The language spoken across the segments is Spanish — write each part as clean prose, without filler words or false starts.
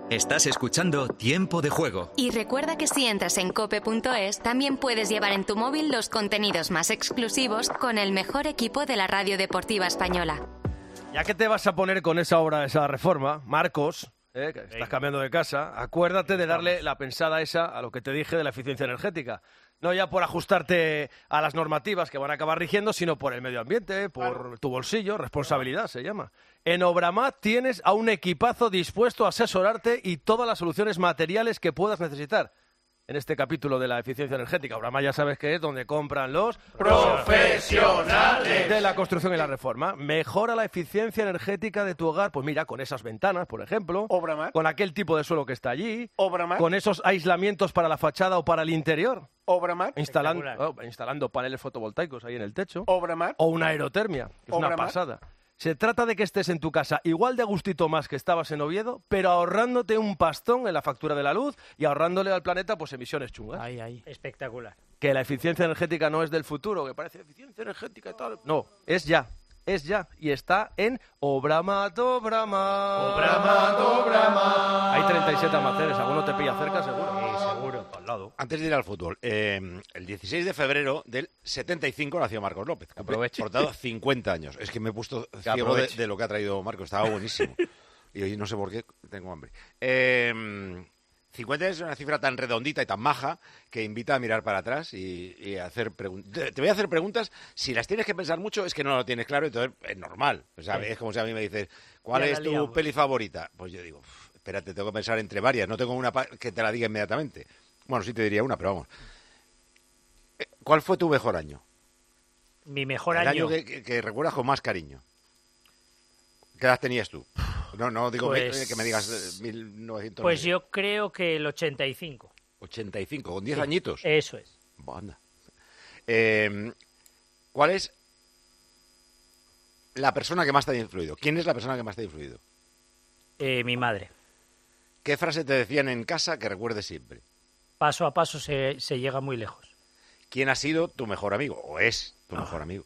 Estás escuchando Tiempo de Juego. Y recuerda que si entras en cope.es, también puedes llevar en tu móvil los contenidos más exclusivos con el mejor equipo de la radio deportiva española. Ya que te vas a poner con esa obra, esa reforma, Marcos, que estás cambiando de casa, acuérdate de darle la pensada esa a lo que te dije de la eficiencia energética. No ya por ajustarte a las normativas que van a acabar rigiendo, sino por el medio ambiente, por tu bolsillo, responsabilidad se llama. En Obramat tienes a un equipazo dispuesto a asesorarte y todas las soluciones materiales que puedas necesitar. En este capítulo de la eficiencia energética, Obramat ya sabes que es donde compran los profesionales de la construcción y la reforma. Mejora la eficiencia energética de tu hogar, pues mira, con esas ventanas, por ejemplo, Obramat, con aquel tipo de suelo que está allí, Obramat, con esos aislamientos para la fachada o para el interior. Obramat, instalando paneles fotovoltaicos ahí en el techo. Obramat, O una aerotermia, que es una pasada. Se trata de que estés en tu casa igual de a gustito más que estabas en Oviedo, pero ahorrándote un pastón en la factura de la luz y ahorrándole al planeta pues emisiones chungas. Ahí. Espectacular. Que la eficiencia energética no es del futuro, que parece eficiencia energética y tal. No, es ya. Y está en Obramat. Hay 37 almacenes, alguno te pilla cerca, seguro. Sí, seguro. Al lado. Antes de ir al fútbol, el 16 de febrero del 75 nació Marcos López. Aproveche. Por tanto, 50 años. Es que me he puesto ciego de lo que ha traído Marcos. Estaba buenísimo. Y hoy no sé por qué tengo hambre. 50 es una cifra tan redondita y tan maja que invita a mirar para atrás y a hacer preguntas. Te voy a hacer preguntas. Si las tienes que pensar mucho es que no lo tienes claro, entonces es normal. O sea, es como si a mí me dices, ¿cuál es tu peli favorita? Pues yo digo, espérate, tengo que pensar entre varias. No tengo una que te la diga inmediatamente. Bueno, sí te diría una, pero vamos. ¿Cuál fue tu mejor año? Mi mejor año. año. El año que recuerdas con más cariño. ¿Qué edad tenías tú? No digo pues, que me digas 1900. Pues yo creo que el 85. 85, con 10 añitos. Eso es. Anda. ¿Cuál es la persona que más te ha influido? ¿Quién es la persona que más te ha influido? Mi madre. ¿Qué frase te decían en casa que recuerdes siempre? Paso a paso se llega muy lejos. ¿Quién ha sido tu mejor amigo? ¿O es tu mejor amigo?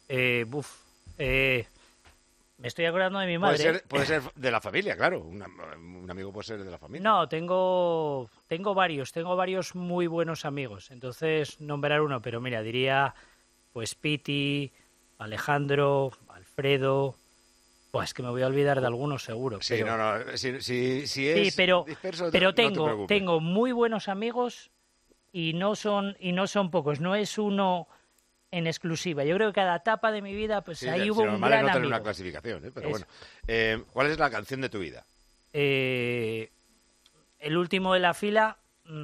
Me estoy acordando de mi madre. Puede ser de la familia, claro. Un amigo puede ser de la familia. No, tengo varios muy buenos amigos. Entonces, nombrar uno, pero mira, diría pues Piti, Alejandro, Alfredo. Pues que me voy a olvidar de algunos seguro. Sí, pero... Si es disperso, pero no te preocupes. tengo muy buenos amigos y no son pocos. No es uno en exclusiva. Yo creo que cada etapa de mi vida, pues ahí hubo un gran no tener amigo. una clasificación, pero bueno. ¿Cuál es la canción de tu vida? El último de la fila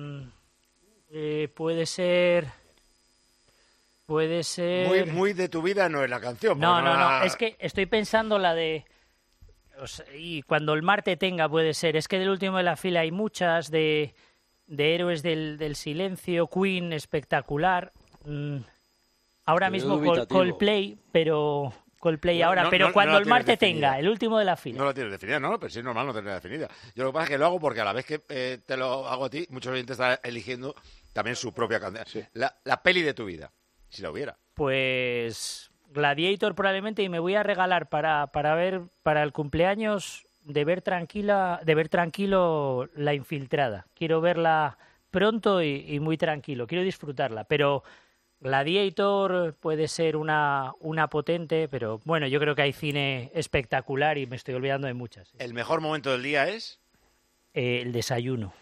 puede ser... Muy de tu vida no es la canción. No. Es que estoy pensando la de... y cuando el mar te tenga puede ser. Es que del último de la fila hay muchas, de Héroes del Silencio, Queen, espectacular. Ahora mismo Coldplay, pero... Coldplay ahora, pero cuando el mar te tenga, el último de la fila. No lo tienes definida, no, pero sí es normal no tenerla definida. Yo lo que pasa es que lo hago porque a la vez que te lo hago a ti, muchos oyentes están eligiendo también su propia canción. Sí. La peli de tu vida, si la hubiera. Pues Gladiator probablemente, y me voy a regalar para ver para el cumpleaños de ver tranquilo La Infiltrada. Quiero verla pronto y muy tranquilo, quiero disfrutarla, pero Gladiator puede ser una potente, pero bueno, yo creo que hay cine espectacular y me estoy olvidando de muchas. ¿El mejor momento del día es? El desayuno.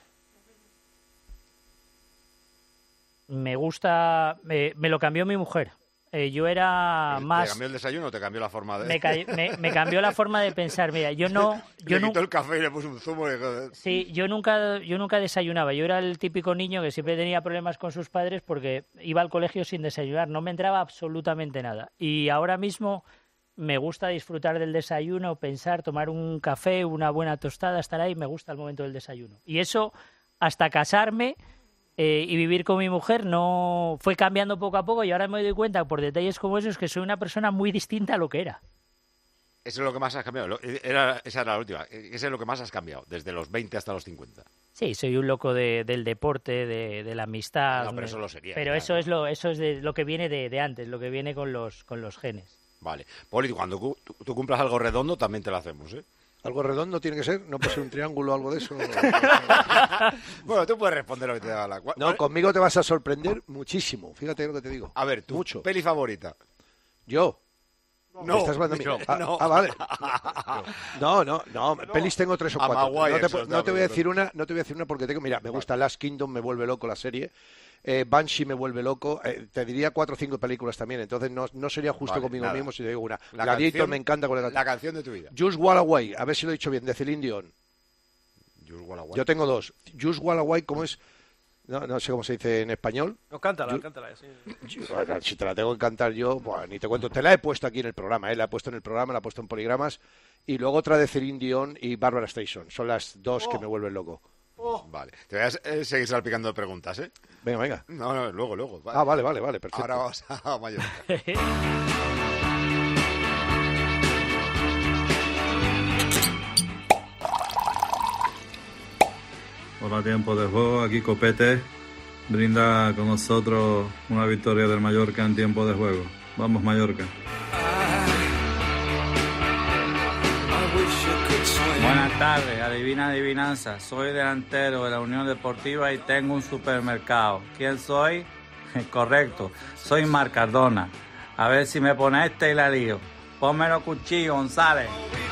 Me gusta, me lo cambió mi mujer. Yo era más... ¿Te cambió el desayuno o te cambió la forma de...? Me cambió la forma de pensar. Mira, yo quitó el café y le puso un zumo. Sí, yo nunca desayunaba. Yo era el típico niño que siempre tenía problemas con sus padres porque iba al colegio sin desayunar. No me entraba absolutamente nada. Y ahora mismo me gusta disfrutar del desayuno, pensar, tomar un café, una buena tostada, estar ahí. Me gusta el momento del desayuno. Y eso, hasta casarme... y vivir con mi mujer no fue cambiando poco a poco y ahora me doy cuenta por detalles como esos que soy una persona muy distinta a lo que era. Eso es lo que más has cambiado. Esa era la última. Eso es lo que más has cambiado, desde los 20 hasta los 50. Sí, soy un loco del deporte, de la amistad. No, pero eso lo sería. Pero claro. Eso es de lo que viene de antes, lo que viene con los genes. Vale. Poli, cuando tú cumplas algo redondo también te lo hacemos, ¿eh? Algo redondo tiene que ser, no puede ser un triángulo o algo de eso. Bueno, tú puedes responder lo que te da la... No, conmigo te vas a sorprender muchísimo, fíjate lo que te digo. A ver, tu peli favorita. ¿Yo? No, ¿Estás hablando no, a mí? no. Vale. No, pelis tengo 3 o 4. No te voy a decir una porque tengo, mira, me gusta Last Kingdom, me vuelve loco la serie. Banshee me vuelve loco. Te diría 4 o 5 películas también, entonces no sería justo conmigo mismo si te digo una. Gladiator me encanta con la canción de tu vida. Just Walk Away, a ver si lo he dicho bien, de Celine Dion. Just Walk Away. Yo tengo 2. Just Walk Away, ¿cómo es? No sé cómo se dice en español. No, cántala. Sí. Si te la tengo que cantar yo, bueno, ni te cuento. Te la he puesto aquí en el programa, la he puesto en el programa, la he puesto en Poligramas. Y luego otra de Celine Dion y Barbara Streisand. Son las 2 que me vuelven loco. Vale. Te voy a seguir salpicando de preguntas, ¿eh? Venga. No, luego. Vale. Vale, perfecto. Ahora vamos a Mallorca. Hola, tiempo de juego, aquí Copete brinda con nosotros una victoria del Mallorca en tiempo de juego. Vamos, Mallorca. Buenas tardes, adivina adivinanza. Soy delantero de la Unión Deportiva y tengo un supermercado. ¿Quién soy? Correcto, soy Marc Cardona. A ver si me pone y la lío. Pónmelo cuchillo, González.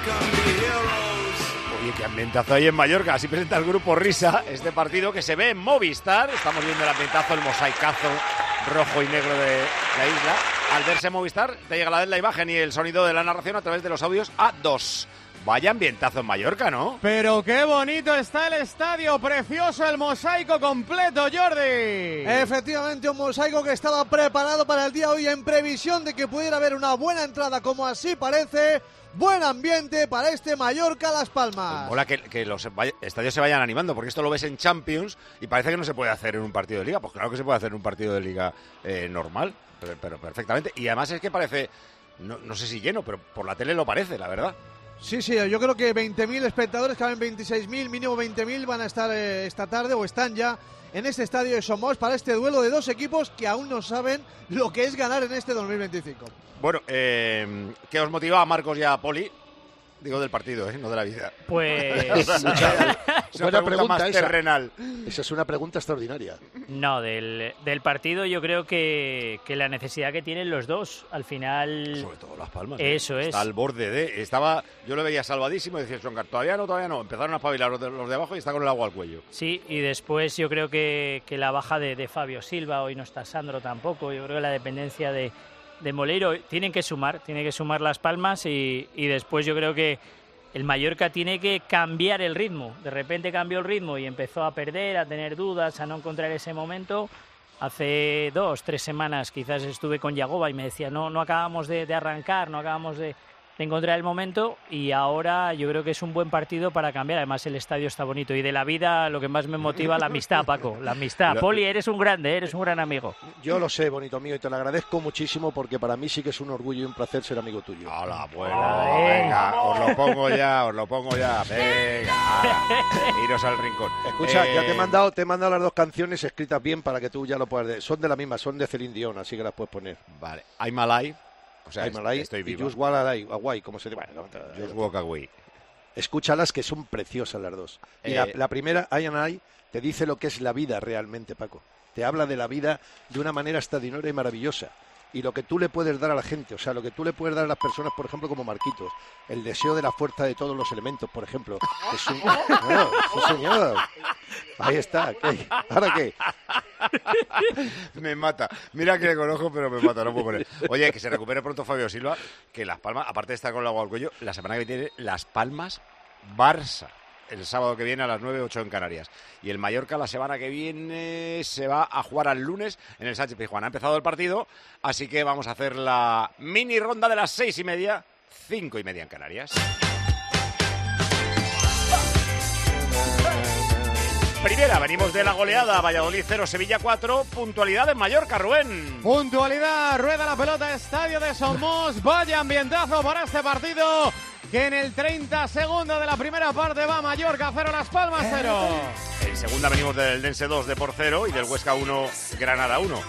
Oye, qué ambientazo hay en Mallorca. Así presenta el grupo Risa este partido que se ve en Movistar. Estamos viendo el ambientazo, el mosaicazo rojo y negro de la isla. Al verse en Movistar, te llega la imagen y el sonido de la narración a través de los audios A2. Vaya ambientazo en Mallorca, ¿no? Pero qué bonito está el estadio, precioso el mosaico completo, Jordi. Efectivamente, un mosaico que estaba preparado para el día de hoy en previsión de que pudiera haber una buena entrada, como así parece. Buen ambiente para este Mallorca-Las Palmas. Mola que los estadios se vayan animando, porque esto lo ves en Champions y parece que no se puede hacer en un partido de Liga. Pues claro que se puede hacer en un partido de Liga normal, pero perfectamente. Y además es que parece, no sé si lleno, pero por la tele lo parece, la verdad. Sí, yo creo que 20.000 espectadores, caben 26.000, mínimo 20.000 van a estar esta tarde o están ya en este estadio de Somos para este duelo de dos equipos que aún no saben lo que es ganar en este 2025. Bueno, ¿qué os motiva a Marcos y a Poli? Digo del partido, no de la vida. Pues... es una pregunta más terrenal. Esa es una pregunta extraordinaria. No, del partido yo creo que la necesidad que tienen los dos, al final... Sobre todo Las Palmas. Eso es. Está al borde de... Yo lo veía salvadísimo y decía, Songar, todavía no. Empezaron a espabilar los de abajo y está con el agua al cuello. Sí, y después yo creo que la baja de Fabio Silva, hoy no está Sandro tampoco, yo creo que la dependencia de Moleiro tienen que sumar Las Palmas y después yo creo que el Mallorca tiene que cambiar el ritmo. De repente cambió el ritmo y empezó a perder, a tener dudas, a no encontrar ese momento. Hace 2-3 semanas quizás estuve con Yagoba y me decía no acabamos de arrancar, no acabamos de encontrar el momento, y ahora yo creo que es un buen partido para cambiar. Además el estadio está bonito y de la vida lo que más me motiva, la amistad, Paco, la amistad. Poli, eres un grande, eres un gran amigo. Yo lo sé, bonito mío, y te lo agradezco muchísimo porque para mí sí que es un orgullo y un placer ser amigo tuyo. ¡Hala, bueno! Venga, os lo pongo ya, venga, iros al rincón. Escucha, ya te he mandado las 2 canciones escritas bien para que tú ya lo puedas... Son de la misma, son de Celine Dion, así que las puedes poner. Vale, I'm Alive. O sea, estoy vivo. Y Just Walk Away, como se dice. Bueno, Just Walk Away. Escúchalas, que son preciosas las dos. Y la primera, I and I, te dice lo que es la vida realmente, Paco. Te habla de la vida de una manera extraordinaria y maravillosa. Y lo que tú le puedes dar a la gente, o sea, lo que tú le puedes dar a las personas, por ejemplo, como Marquitos. El deseo de la fuerza de todos los elementos, por ejemplo. Es un... No, sí, señor. Ahí está. ¿Qué? ¿Ahora qué? Me mata. Mira que le conozco, pero me mata, no puedo poner. Oye, que se recupere pronto Fabio Silva, que Las Palmas, aparte de estar con el agua al cuello, la semana que viene Las Palmas, Barça. El sábado que viene a las 9:08 en Canarias. Y el Mallorca la semana que viene se va a jugar al lunes en el Sánchez Pizjuán. Ha empezado el partido, así que vamos a hacer la mini ronda de las 6:30, 5:30 en Canarias. Primera, venimos de la goleada, Valladolid 0, Sevilla 4, puntualidad en Mallorca, Rubén. Puntualidad, rueda la pelota, estadio de Somos, vaya ambientazo para este partido, que en el 30 segundos de la primera parte va Mallorca 0, Las Palmas 0. En segunda venimos del Dense 2, Depor 0 y del Huesca 1, Granada 1.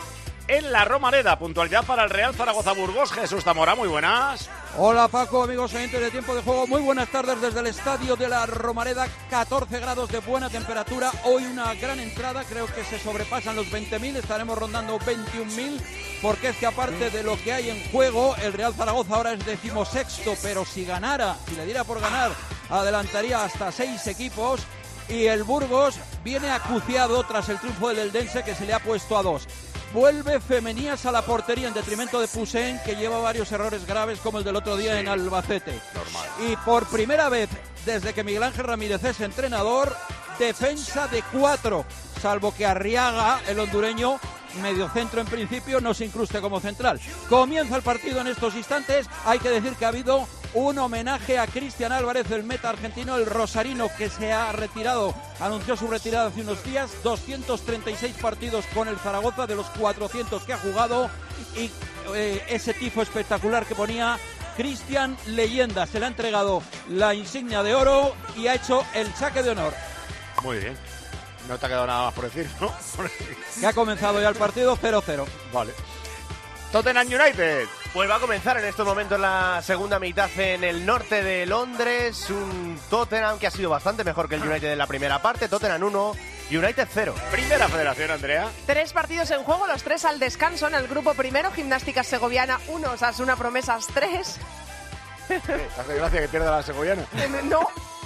en la Romareda. Puntualidad para el Real Zaragoza-Burgos. Jesús Zamora, muy buenas. Hola Paco, amigos oyentes de Tiempo de Juego, muy buenas tardes desde el estadio de la Romareda, 14 grados de buena temperatura, hoy una gran entrada, creo que se sobrepasan los 20.000, estaremos rondando 21.000, porque es que aparte de lo que hay en juego, el Real Zaragoza ahora es 16º, pero si ganara, si le diera por ganar, adelantaría hasta 6 equipos, y el Burgos viene acuciado tras el triunfo del Eldense, que se le ha puesto a 2. Vuelve Femenías a la portería en detrimento de Poussin, que lleva varios errores graves como el del otro día en Albacete. Normal. Y por primera vez desde que Miguel Ángel Ramírez es entrenador, defensa de 4, salvo que Arriaga, el hondureño, mediocentro en principio, no se incruste como central. Comienza el partido en estos instantes. Hay que decir que ha habido un homenaje a Cristian Álvarez, el meta argentino, el rosarino, que se ha retirado, anunció su retirada hace unos días. 236 partidos con el Zaragoza de los 400 que ha jugado, y ese tifo espectacular que ponía Cristian Leyenda. Se le ha entregado la insignia de oro y ha hecho el saque de honor. Muy bien. No te ha quedado nada más por decir, ¿no? Que ha comenzado ya el partido 0-0. Vale. Tottenham United. Pues va a comenzar en estos momentos la segunda mitad en el norte de Londres. Un Tottenham que ha sido bastante mejor que el United en la primera parte. Tottenham 1, United 0. Primera federación, Andrea. 3 partidos en juego, los 3 al descanso en el grupo primero. Gimnástica Segoviana 1, Osasuna Promesas 3. ¿Te hace gracia que pierda la segoviana? No.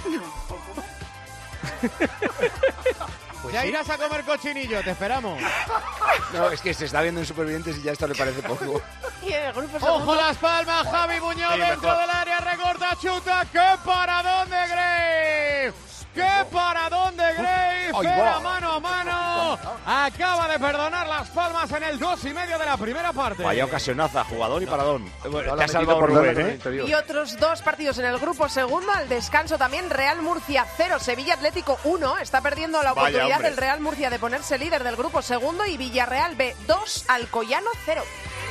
Pues ya irás a comer cochinillo, te esperamos. No, es que se está viendo en Supervivientes y ya esto le parece poco. Y el grupo segundo. ¡Ojo Las Palmas! Javi Muñoz dentro del área, recorta, chuta. ¡Qué paradón de Grave! ¡Qué paradón de Grave! Fuera mano a mano. Acaba de perdonar Las Palmas en el 2,5 de la primera parte. Vaya ocasionaza, jugador y paradón. Te ha salvado por Rubén, ¿eh? Y otros 2 partidos en el grupo segundo, al descanso también. Real Murcia 0, Sevilla Atlético 1. Está perdiendo la oportunidad del Real Murcia de ponerse líder del grupo segundo. Y Villarreal B 2, Alcoyano 0.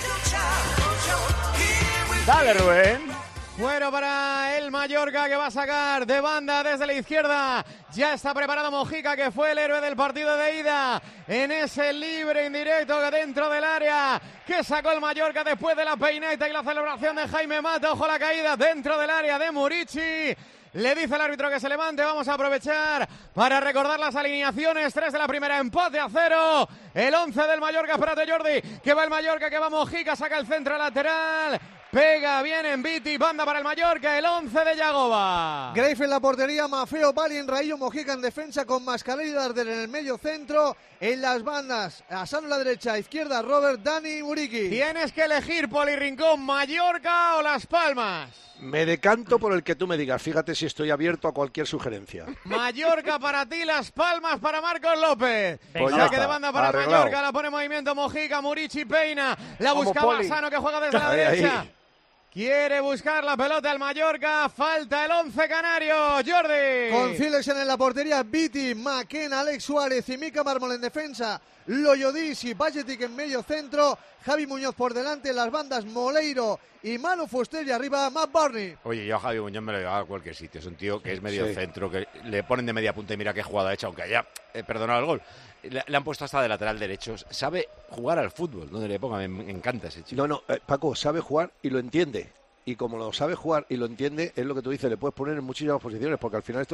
Dale, Rubén. Bueno, para el Mallorca, que va a sacar de banda desde la izquierda. Ya está preparado Mojica, que fue el héroe del partido de ida en ese libre indirecto dentro del área que sacó el Mallorca después de la peineta y la celebración de Jaime Mata. Ojo la caída dentro del área de Murici. Le dice el árbitro que se levante. Vamos a aprovechar para recordar las alineaciones. 3 de la primera, empate a 0. El 11 del Mallorca, espérate Jordi, que va el Mallorca, que va Mojica, saca el centro lateral. Pega bien en Viti, banda para el Mallorca, el 11 de Yagoba. Grave en la portería, Mafeo, Balin, Raillo, Mojica en defensa con Mascarell y Darder en el medio centro. En las bandas, Asano en la derecha, izquierda, Robert, Dani y Muriqui. Tienes que elegir, Poli Rincón, Mallorca o Las Palmas. Me decanto por el que tú me digas, fíjate si estoy abierto a cualquier sugerencia. Mallorca para ti, Las Palmas para Marcos López. Pues Saque de banda para el Mallorca, la pone en movimiento Mojica, Murici peina, la buscaba Asano, que juega desde la derecha. Quiere buscar la pelota el Mallorca, falta el 11 canario, Jordi. Con Filesen en la portería, Viti, Maquena, Alex Suárez y Mika Mármol en defensa, Loyodis y Bajetic en medio centro, Javi Muñoz por delante, las bandas Moleiro y Manu Fuster y arriba Matt Barney. Oye, yo a Javi Muñoz me lo llevaba a cualquier sitio, es un tío que es medio centro, que le ponen de media punta y mira qué jugada ha hecho, aunque haya perdonado el gol. Le han puesto hasta de lateral derecho. Sabe jugar al fútbol, donde le ponga, me encanta ese chico. No, Paco, sabe jugar y lo entiende. Y como lo sabe jugar y lo entiende, es lo que tú dices, le puedes poner en muchísimas posiciones, porque al final esto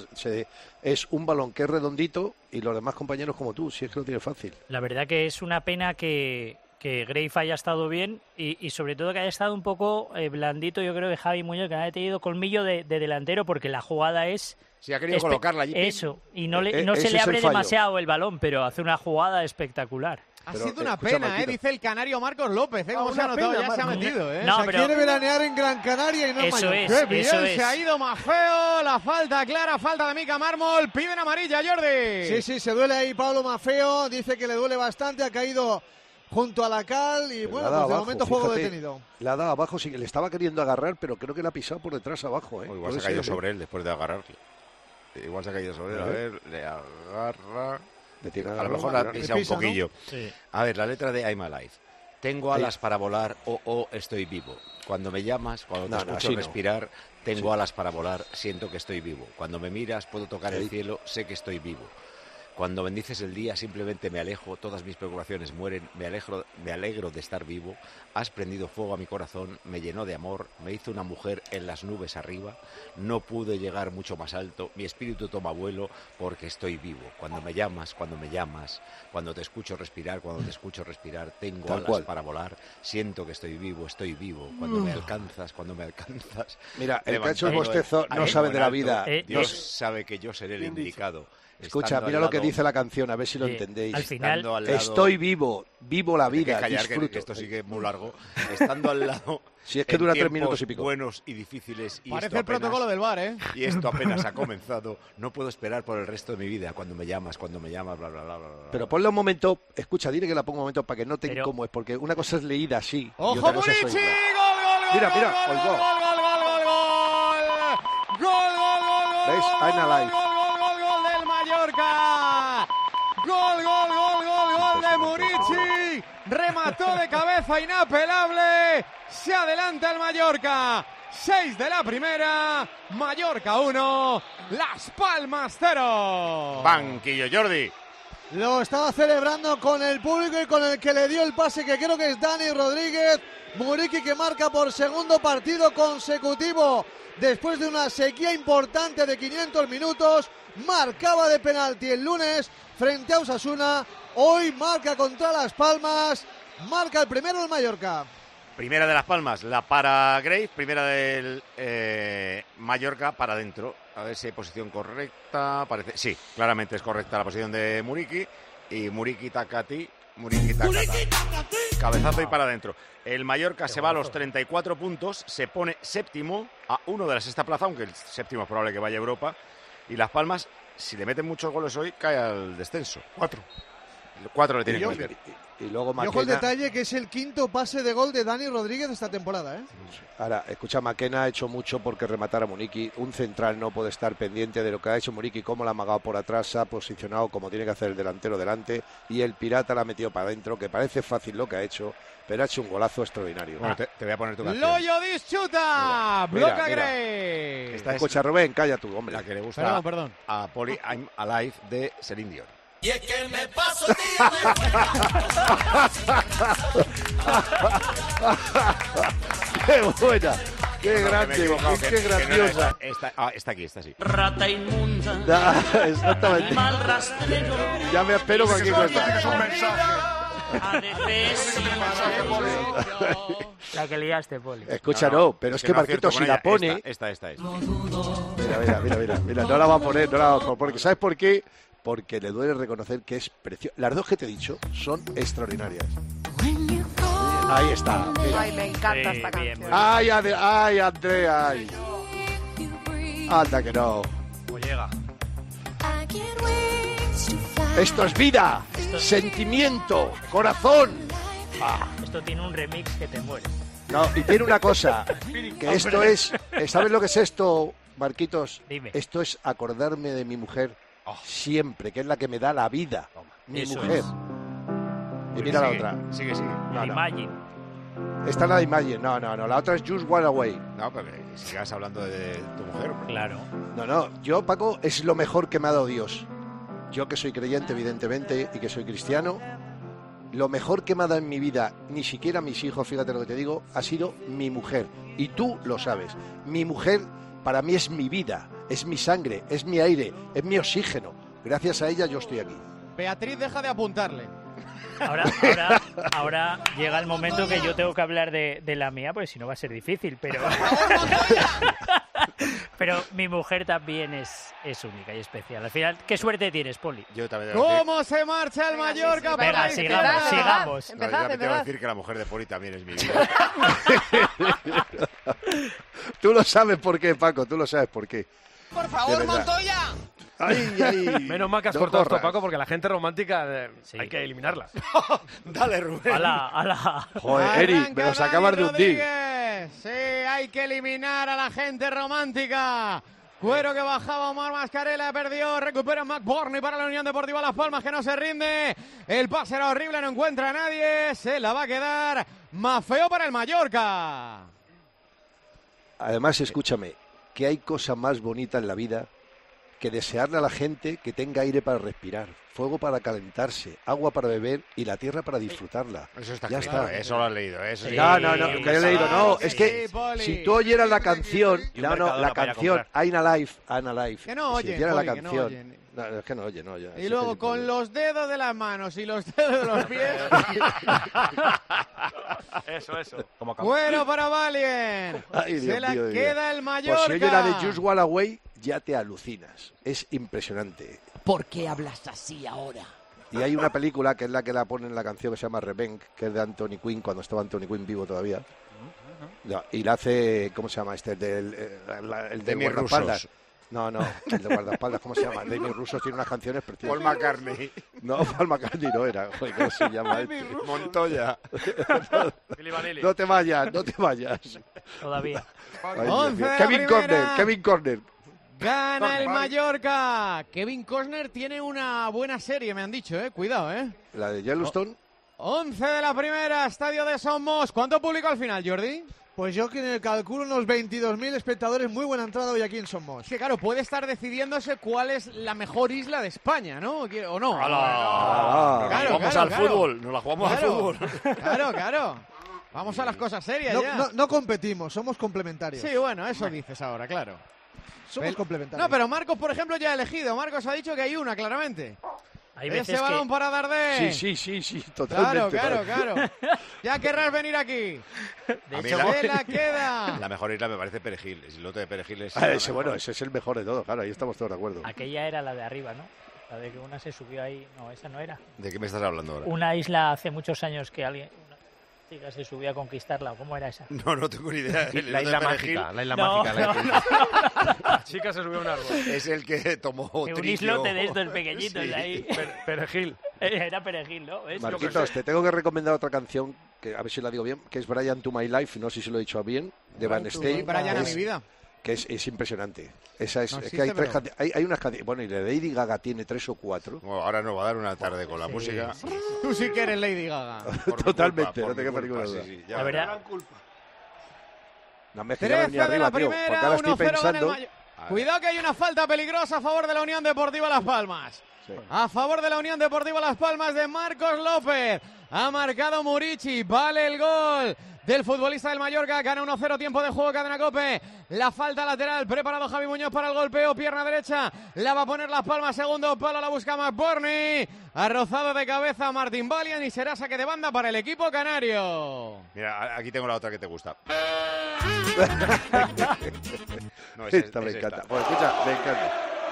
es un balón que es redondito y los demás compañeros como tú, si es que lo tiene fácil. La verdad que es una pena que Grave haya estado bien y sobre todo que haya estado un poco blandito. Yo creo que Javi Muñoz, que haya tenido colmillo de delantero, porque la jugada es... Si ha querido colocarla allí. Eso, y no se le abre demasiado el balón, pero hace una jugada espectacular. Ha sido una pena, dice el canario Marcos López, como se ha notado, ya se ha metido. No, pero quiere veranear en Gran Canaria y no en Mallorca. ¡Qué bien se ha ido Mafeo! La falta clara, falta de Mika Mármol, piden amarilla, Jordi. Sí, se duele ahí Pablo Mafeo, dice que le duele bastante, ha caído junto a la cal y bueno, pues de momento juego detenido. La ha dado abajo, sí que le estaba queriendo agarrar, pero creo que la ha pisado por detrás abajo. Igual se ha caído sobre él después de agarrarle. Igual se ha caído sobre él, a ver, le agarra... A lo mejor la pisa un poquillo. ¿No? Sí. A ver, la letra de I'm Alive. Tengo alas para volar, estoy vivo. Cuando me llamas, cuando te escucho respirar, tengo alas para volar, siento que estoy vivo. Cuando me miras, puedo tocar el cielo, sé que estoy vivo. Cuando bendices el día simplemente me alejo, todas mis preocupaciones mueren, me alegro de estar vivo, has prendido fuego a mi corazón, me llenó de amor, me hizo una mujer en las nubes arriba, no pude llegar mucho más alto, mi espíritu toma vuelo porque estoy vivo. Cuando me llamas, cuando te escucho respirar, tengo alas para volar, siento que estoy vivo, cuando me alcanzas. Mira, el que ha hecho el bostezo no sabe de la vida. Dios sabe que yo seré el indicado. Escucha, mira lo que dice la canción, a ver si lo entendéis. Al final, estoy vivo la vida, disfruto. Que esto sí que es muy largo. Estando al lado... Si es que dura 3 minutos y pico. Buenos y difíciles. Y parece el protocolo del bar, ¿eh? Y esto apenas ha comenzado. No puedo esperar por el resto de mi vida. Cuando me llamas, bla, bla, bla, bla, bla. Pero ponle un momento, escucha, dile que la ponga un momento para que noten cómo es, porque una cosa es leída así. ¡Ojo, y otra cosa es Murici! oírla. Mira, oigo. ¡Gol! ¿Ves? I'm alive. ¡Gol del Mallorca! ¡Gol de Murici! Remató de cabeza inapelable. Se adelanta el Mallorca. 6 de la primera. Mallorca 1. Las Palmas 0. Banquillo, Jordi. Lo estaba celebrando con el público y con el que le dio el pase, que creo que es Dani Rodríguez. Murici, que marca por segundo partido consecutivo después de una sequía importante de 500 minutos. Marcaba de penalti el lunes frente a Osasuna. Hoy marca contra Las Palmas. Marca el primero el Mallorca. Primera de Las Palmas, la para Graves. Primera del Mallorca para adentro. A ver si hay posición correcta. Parece, sí, claramente es correcta la posición de Muriqui. Y Muriqui Tacati. Cabezazo y para adentro. El Mallorca se va a los 34 puntos. Se pone séptimo a 1 de la sexta plaza, aunque el séptimo es probable que vaya a Europa. Y Las Palmas, si le meten muchos goles hoy, cae al descenso. 4 le tienen que meter. Y luego Maquena... Y ojo el detalle que es el quinto pase de gol de Dani Rodríguez esta temporada, ¿eh? Ahora, escucha, Maquena ha hecho mucho porque rematar a Muriqui. Un central no puede estar pendiente de lo que ha hecho Muriqui, cómo la ha amagado por atrás, se ha posicionado como tiene que hacer el delantero delante, y el Pirata la ha metido para adentro, que parece fácil lo que ha hecho, pero ha hecho un golazo extraordinario. Bueno, te voy a poner tu canción. Loyo dischuta. Bloca Grey. Escucha, Rubén, calla tú, hombre. La que le gusta perdón. A Poli, I'm Alive de Celine Dion. Y es que me paso el día ¡Qué buena! ¡Qué grande! ¡Qué grandiosa! Está aquí, está así. Rata inmunda. Exactamente. Mal rastrero. Ya me espero con aquí cuenta. Es un mensaje. La que liaste, Poli. Escucha, no, pero es que Marquito, si la pone... Esta es. Mira, no la va a poner, porque ¿sabes por qué? Porque le duele reconocer que es preciosa. Las dos que te he dicho son extraordinarias. Ahí está. Mira. Ay, me encanta esta canción. Ay, Andrea, ay. Anda que no. Pues llega. Esto es vida, sentimiento, corazón. Esto tiene un remix que te mueres. No, y tiene una cosa, que esto es... ¿Sabes lo que es esto, Marquitos? Dime. Esto es acordarme de mi mujer siempre, que es la que me da la vida. Mi mujer. Y mira la otra. Sigue. Imagine. Esta es la de Imagine. No. La otra es Just One Away. No, pero sigas hablando de tu mujer. Claro. No. Yo, Paco, es lo mejor que me ha dado Dios. Yo que soy creyente, evidentemente, y que soy cristiano, lo mejor que me ha dado en mi vida, ni siquiera mis hijos, fíjate lo que te digo, ha sido mi mujer. Y tú lo sabes. Mi mujer para mí es mi vida, es mi sangre, es mi aire, es mi oxígeno. Gracias a ella yo estoy aquí. Beatriz, deja de apuntarle. Ahora llega el momento que yo tengo que hablar de la mía, porque si no va a ser difícil, pero mi mujer también es única y especial. Al final, ¿qué suerte tienes, Poli? Yo también. ¿Cómo se marcha el Mallorca? Venga, sigamos. No, yo también tengo que decir que la mujer de Poli también es mi vida. Tú lo sabes por qué, Paco, tú lo sabes por qué. Por favor, Montoya. Ay. Menos mal que has cortado esto, Paco, porque la gente romántica hay que eliminarla. Dale, Rubén. ¡Hala! Joder, Eri, me los acabas de hundir. Sí, hay que eliminar a la gente romántica. Cuero que bajaba, Omar Mascarela perdió, recupera McBurney para la Unión Deportiva Las Palmas, que no se rinde. El pase era horrible, no encuentra a nadie, se la va a quedar más feo para el Mallorca. Además, escúchame, que hay cosa más bonita en la vida que desearle a la gente que tenga aire para respirar, fuego para calentarse, agua para beber y la tierra para disfrutarla. Eso está ya claro, está. eso lo has leído. Eso Sí, no, que he leído, no. Es que si tú oyeras la canción, la canción, I'm Alive. Que no oyen, si oyeras la Poli, que no canción. oyen. No, es que no oye, no oye. Y luego con los dedos de las manos y los dedos de los pies. Eso. Bueno para Valien. Ay, Se Dios la mío, queda el Mallorca. Pues si oye la de Just Walk Away, ya te alucinas. Es impresionante. ¿Por qué hablas así ahora? Y hay una película que es la que la pone en la canción que se llama Revenge, que es de Anthony Quinn, cuando estaba Anthony Quinn vivo todavía. No, y la hace, ¿cómo se llama este? El de guardaespaldas. No, el de guardaespaldas, ¿cómo se llama? Demi Russo tiene unas canciones preciosas. Paul McCartney. No, Paul McCartney no era. Joder, ¿cómo se llama? Montoya. No te vayas. Todavía. Ay, 11 de la Kevin Corner. Gana el Mallorca. Kevin Costner tiene una buena serie, me han dicho, cuidado, La de Yellowstone. 11 de la primera, estadio de Somos. ¿Cuánto público al final, Jordi? Pues yo que calculo unos 22.000 espectadores, muy buena entrada hoy aquí en Somos. Que claro, puede estar decidiéndose cuál es la mejor isla de España, ¿no? ¿O no? Claro, vamos al fútbol, nos la jugamos al fútbol. Claro. Vamos a las cosas serias ya. No competimos, somos complementarios. Sí, bueno, eso dices ahora, claro. Somos complementarios. No, pero Marcos, por ejemplo, ya ha elegido. Marcos ha dicho que hay una, claramente. Hay Ese veces balón para Dardé. Sí, totalmente. Claro. Ya querrás venir aquí. De hecho, se la queda. La mejor isla me parece Perejil. El islote de Perejil es... ese es el mejor de todo, claro, ahí estamos todos de acuerdo. Aquella era la de arriba, ¿no? La de que una se subió ahí. No, esa no era. ¿De qué me estás hablando ahora? Una isla hace muchos años que una chica se subió a conquistarla. ¿Cómo era esa? No tengo ni idea. La isla mágica. La chica se subió a un árbol. Es el que tomó un islote de estos pequeñitos ahí. Perejil. Era Perejil, ¿no? Marquitos, te tengo que recomendar otra canción, que a ver si la digo bien, que es Brian to My Life, no sé si lo he dicho bien, de Van Steen. Brian a mi vida. Que es impresionante. Esa es, No es que hay existe, hay unas canciones. Bueno, y la de Lady Gaga tiene 3 o 4. Bueno, ahora nos va a dar una tarde con la música. Tú sí que eres Lady Gaga. Totalmente, no te quepa ninguna duda. La verdad. No me que venir 13 de arriba, la tío, porque primera, ahora estoy 1-0 gana el pensando. Mallorca. Cuidado que hay una falta peligrosa a favor de la Unión Deportiva Las Palmas. Sí. A favor de la Unión Deportiva Las Palmas de Marcos López. Ha marcado Murici. Vale el gol del futbolista del Mallorca. Gana 1-0, tiempo de juego, Cadena COPE. La falta lateral. Preparado Javi Muñoz para el golpeo. Pierna derecha. La va a poner Las Palmas. Segundo palo. La busca McBurney. Ha rozado de cabeza Martín Valian y será saque de banda para el equipo canario. Mira, aquí tengo la otra que te gusta. No, Esta me encanta. Bueno, escucha, me encanta.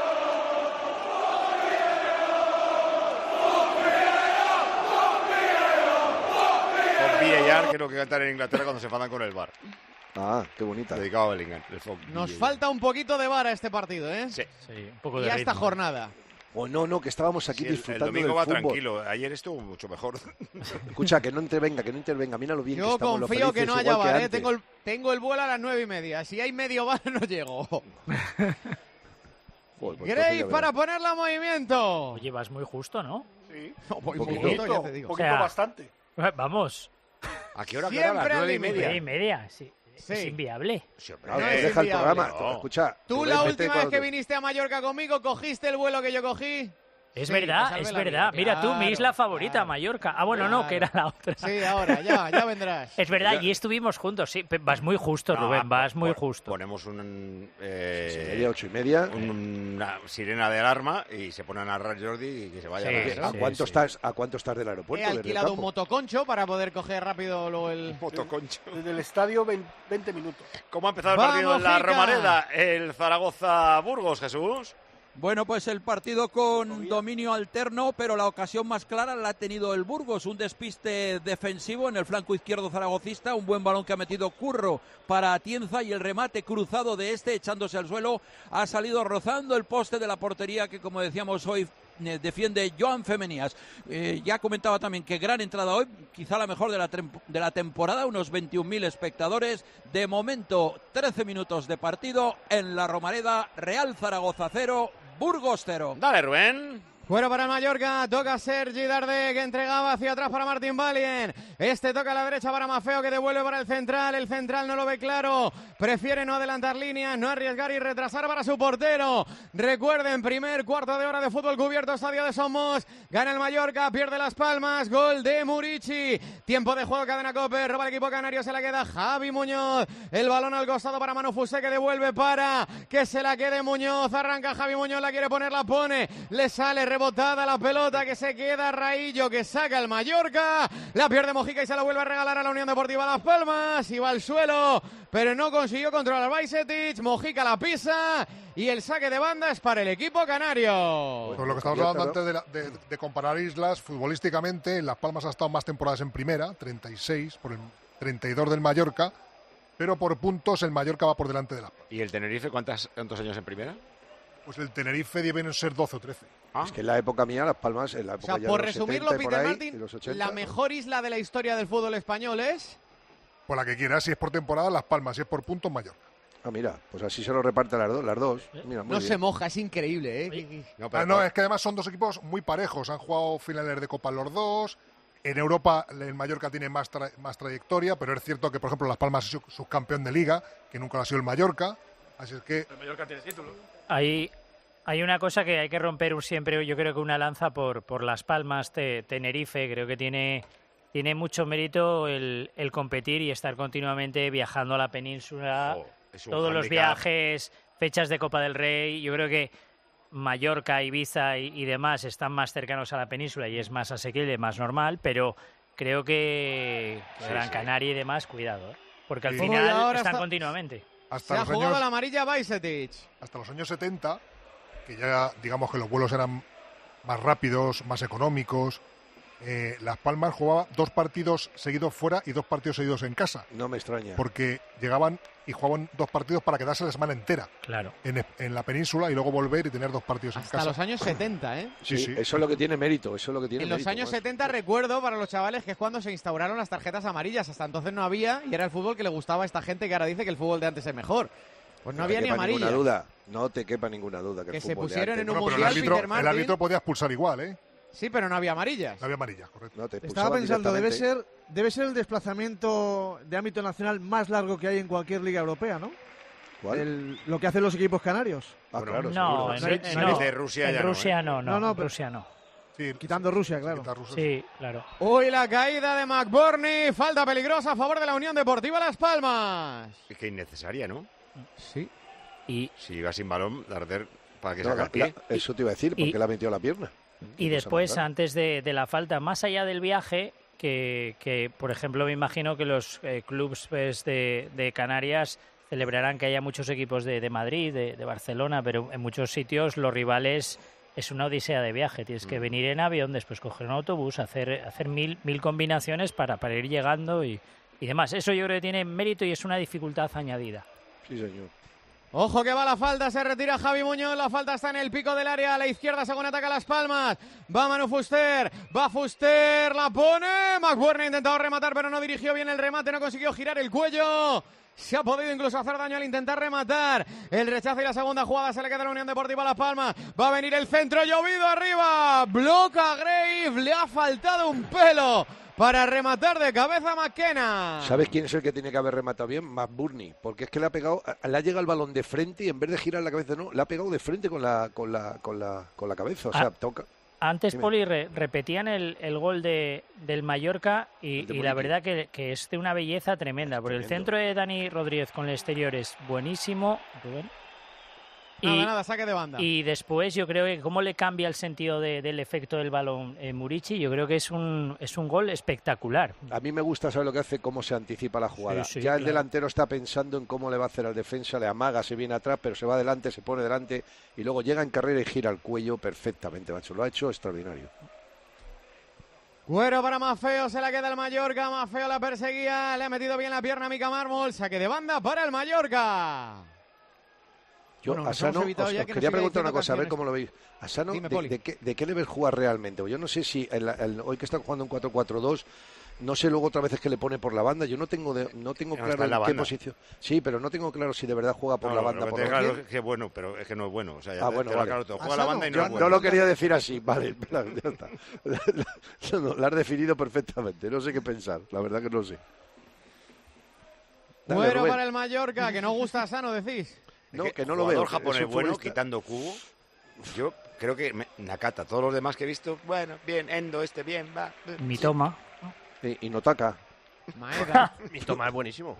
VAR, que es lo que cantan en Inglaterra cuando se enfadan con el VAR. Ah, qué bonita. Dedicado a Bellingham. Nos falta un poquito de vara este partido, ¿eh? Sí, un poco de y a esta ritmo. jornada. Oh, no, que estábamos aquí Sí, disfrutando el domingo del va fútbol. tranquilo. Ayer estuvo mucho mejor. Escucha, que no intervenga. Mira lo bien que Yo estamos los confío que felices, no haya igual que VAR, ¿eh? antes. Tengo el vuelo a las 9:30. Si hay medio VAR no llego. Joder, pues Grace ya para verás. ponerla en movimiento. Oye, vas muy justo, ¿no? Sí. No, voy Un muy poquito. justo, ya te digo. Un poquito O sea, bastante. Vamos. ¿A qué hora Siempre queda? ¿A las al 9:30? 9:30, sí. Sí. Es inviable. Sí, hombre. No, No tú es deja el inviable. programa. No. Escucha. Tú vete la última vez cuando que te- viniste a Mallorca conmigo, ¿cogiste el vuelo que yo cogí? Es Sí, verdad, te salvé es la vida, verdad. Mira tú, mi claro, isla favorita, claro. Mallorca. Ah, bueno, no, Claro. que era la otra. Sí, ahora, ya vendrás. Es verdad, y estuvimos juntos, sí. Vas muy justo, Rubén, vas muy justo. Ponemos un, 6:30, 8:30. una sirena de alarma y se pone a narrar Jordi y que se vaya Sí, a Oye, la ¿A sí, cuánto sí. estás? ¿A cuánto estás del He aeropuerto? desde el alquilado un campo? motoconcho para poder coger rápido luego el... motoconcho. Desde el estadio 20 minutos. ¿Cómo ha empezado el ¡Vamos, partido en la Jica! Romareda? El Zaragoza-Burgos, Jesús. Bueno, pues el partido con dominio alterno, pero la ocasión más clara la ha tenido el Burgos. Un despiste defensivo en el flanco izquierdo zaragocista, un buen balón que ha metido Curro para Atienza y el remate cruzado de este, echándose al suelo, ha salido rozando el poste de la portería que, como decíamos hoy, defiende Joan Femenías. Ya comentaba también que gran entrada hoy, quizá la mejor de la temporada, unos 21.000 espectadores. De momento, 13 minutos de partido en la Romareda, Real Zaragoza 0, Burgos 0. Dale, Rubén. Fuera para el Mallorca, toca Sergi Darder, que entregaba hacia atrás para Martín Valien. Este toca a la derecha para Maffeo, que devuelve para el central no lo ve claro, prefiere no adelantar líneas, no arriesgar y retrasar para su portero. Recuerden, primer cuarto de hora de fútbol cubierto, estadio de Somos, gana el Mallorca, pierde Las Palmas, gol de Murici. Tiempo de juego, cadena COPE, roba el equipo canario, se la queda Javi Muñoz, el balón al costado para Manu Fusé, que devuelve para que se la quede Muñoz, arranca Javi Muñoz, la quiere poner, la pone, le sale rebotada la pelota, que se queda Raillo, que saca el Mallorca, la pierde Mojica y se la vuelve a regalar a la Unión Deportiva Las Palmas, y va al suelo, pero no consiguió controlar Bajcetic. Mojica la pisa y el saque de banda es para el equipo canario. Pues lo que estamos hablando antes de comparar islas, futbolísticamente, Las Palmas ha estado más temporadas en primera, 36 por el 32 del Mallorca, pero por puntos el Mallorca va por delante de Las Palmas. ¿Y el Tenerife cuántos años en primera? Pues el Tenerife deben ser 12 o 13. Es que en la época mía, Las Palmas, en la época ya por de los resumirlo, 70 y por Peter ahí, Martin, y los 80, la mejor isla de la historia del fútbol español es... Por la que quieras, si es por temporada, Las Palmas, si es por puntos, Mallorca. Ah, mira, pues así se lo reparten las dos. Mira, muy no bien. se moja, es increíble, ¿eh? No, es que además son dos equipos muy parejos. Han jugado finales de Copa los dos. En Europa el Mallorca tiene más trayectoria, pero es cierto que, por ejemplo, Las Palmas es subcampeón de Liga, que nunca lo ha sido el Mallorca. Así es que... El Mallorca tiene título. Hay una cosa que hay que romper siempre, yo creo que una lanza por Las Palmas, Tenerife. Creo que tiene mucho mérito el competir y estar continuamente viajando a la península, todos los viajes, fechas de Copa del Rey. Yo creo que Mallorca, Ibiza y demás están más cercanos a la península y es más asequible, más normal, pero creo que Gran Canaria y demás, cuidado, porque al final están continuamente. Se ha jugado la amarilla Bajcetic. Hasta los años 70, que ya digamos que los vuelos eran más rápidos, más económicos, Las Palmas jugaba 2 partidos seguidos fuera y 2 partidos seguidos en casa. No me extraña. Porque llegaban y jugaban 2 partidos para quedarse la semana entera. Claro. En la península y luego volver y tener 2 partidos en casa. Hasta los años 70, ¿eh? Sí, eso es lo que tiene mérito, eso es lo que tiene En mérito, los años 70 recuerdo para los chavales que es cuando se instauraron las tarjetas amarillas. Hasta entonces no había y era el fútbol que le gustaba a esta gente que ahora dice que el fútbol de antes es mejor. Pues no había ni amarillas. No te quepa ninguna duda que el se fútbol pusieron de en un pero mundial, Peter Martin. el árbitro podía expulsar igual, ¿eh? Sí, pero no había amarillas. No había amarillas, correcto. No, te Estaba pensando, debe ser el desplazamiento de ámbito nacional más largo que hay en cualquier liga europea, ¿no? ¿Cuál? Lo que hacen los equipos canarios. Claro, no, de Rusia en ya Rusia no, no. Rusia no. Sí, quitando Rusia, claro. Sí, claro. Hoy la caída de McBurney, falta peligrosa a favor de la Unión Deportiva Las Palmas. Es que innecesaria, ¿no? Sí. Y si iba sin balón, Darder, ¿para qué saca el pie? Eso te iba a decir, porque le ha metido la pierna. Y después, antes de la falta, más allá del viaje, que por ejemplo, me imagino que los clubes de Canarias celebrarán que haya muchos equipos de Madrid, de Barcelona, pero en muchos sitios los rivales es una odisea de viaje. Tienes que venir en avión, después coger un autobús, hacer mil combinaciones para ir llegando y demás. Eso yo creo que tiene mérito y es una dificultad añadida. Sí, señor. Ojo que va la falta, se retira Javi Muñoz, la falta está en el pico del área, a la izquierda según ataca Las Palmas, va Manu Fuster, va Fuster, la pone, McBurney ha intentado rematar pero no dirigió bien el remate, no consiguió girar el cuello, se ha podido incluso hacer daño al intentar rematar, el rechazo y la segunda jugada se le queda a la Unión Deportiva Las Palmas, va a venir el centro, llovido arriba, bloca Grave, le ha faltado un pelo para rematar de cabeza McKenna. ¿Sabes quién es el que tiene que haber rematado bien? McBurney, porque es que le ha llegado el balón de frente y en vez de girar la cabeza le ha pegado de frente con la cabeza, o sea, toca. Antes, Poli, repetían el gol del Mallorca y la verdad que es de una belleza tremenda, porque el centro de Dani Rodríguez con el exterior es buenísimo, Rubén. Nada, saque de banda. Y después yo creo que cómo le cambia el sentido del efecto del balón Murici, yo creo que es un gol espectacular. A mí me gusta saber lo que hace, cómo se anticipa la jugada. Sí, el delantero está pensando en cómo le va a hacer al defensa, le amaga, se viene atrás, pero se va adelante, se pone delante y luego llega en carrera y gira el cuello perfectamente, macho. Lo ha hecho extraordinario. Cuero para Maffeo, se la queda el Mallorca, Maffeo la perseguía, le ha metido bien la pierna a Mica Mármol, saque de banda para el Mallorca. Yo, a Sano, os quería preguntar una cosa, a ver cómo lo veis. A Sano, ¿de qué le ves jugar realmente? Yo no sé si hoy que están jugando un 4-4-2, No sé luego otras veces que le pone por la banda. Yo no tengo claro en qué posición. Sí, pero no tengo claro si de verdad juega por la banda. Claro, es que bueno, pero es que no es bueno. O sea, ya bueno, vale. Claro, juega la banda y no es bueno. No lo quería decir así. Vale, ya está. Lo has definido perfectamente. No sé qué pensar. La verdad que no sé. Bueno para el Mallorca, que no gusta a Sano, decís. No, que no lo veo. El japonés bueno, quitando Kubo. Yo creo que Nakata, todos los demás que he visto, bueno, bien, Endo, bien, va. Mitoma. Y Notaka. Maeda. Mitoma es buenísimo.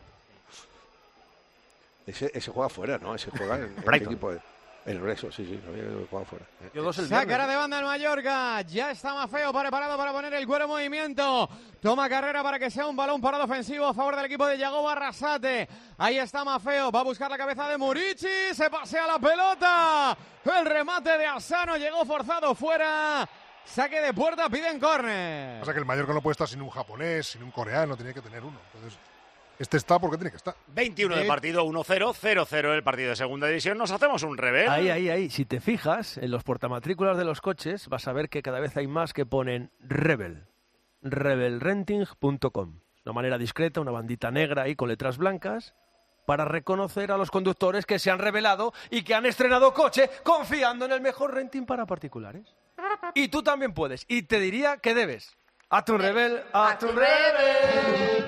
Ese juega fuera, ¿no? Ese juega en el equipo de... El Reso, sí, juega fuera. Sacará de banda el Mallorca. Ya está Maffeo preparado para poner el cuero en movimiento. Toma carrera para que sea un balón parado ofensivo a favor del equipo de Yagoba Arrasate. Ahí está Maffeo. Va a buscar la cabeza de Murici. Se pasea la pelota. El remate de Asano llegó forzado fuera. Saque de puerta, piden córner. Pasa que el Mallorca no puede estar sin un japonés, sin un coreano. Tiene que tener uno. Entonces... Este está porque tiene que estar. 21 de partido, 1-0, 0-0 el partido de segunda división. Nos hacemos un rebel. Ahí. Si te fijas, en los portamatrículas de los coches vas a ver que cada vez hay más que ponen Rebel. Rebelrenting.com. Una manera discreta, una bandita negra ahí con letras blancas para reconocer a los conductores que se han rebelado y que han estrenado coche confiando en el mejor renting para particulares. Y tú también puedes. Y te diría que debes. ¡A tu rebel! ¡A tu rebel!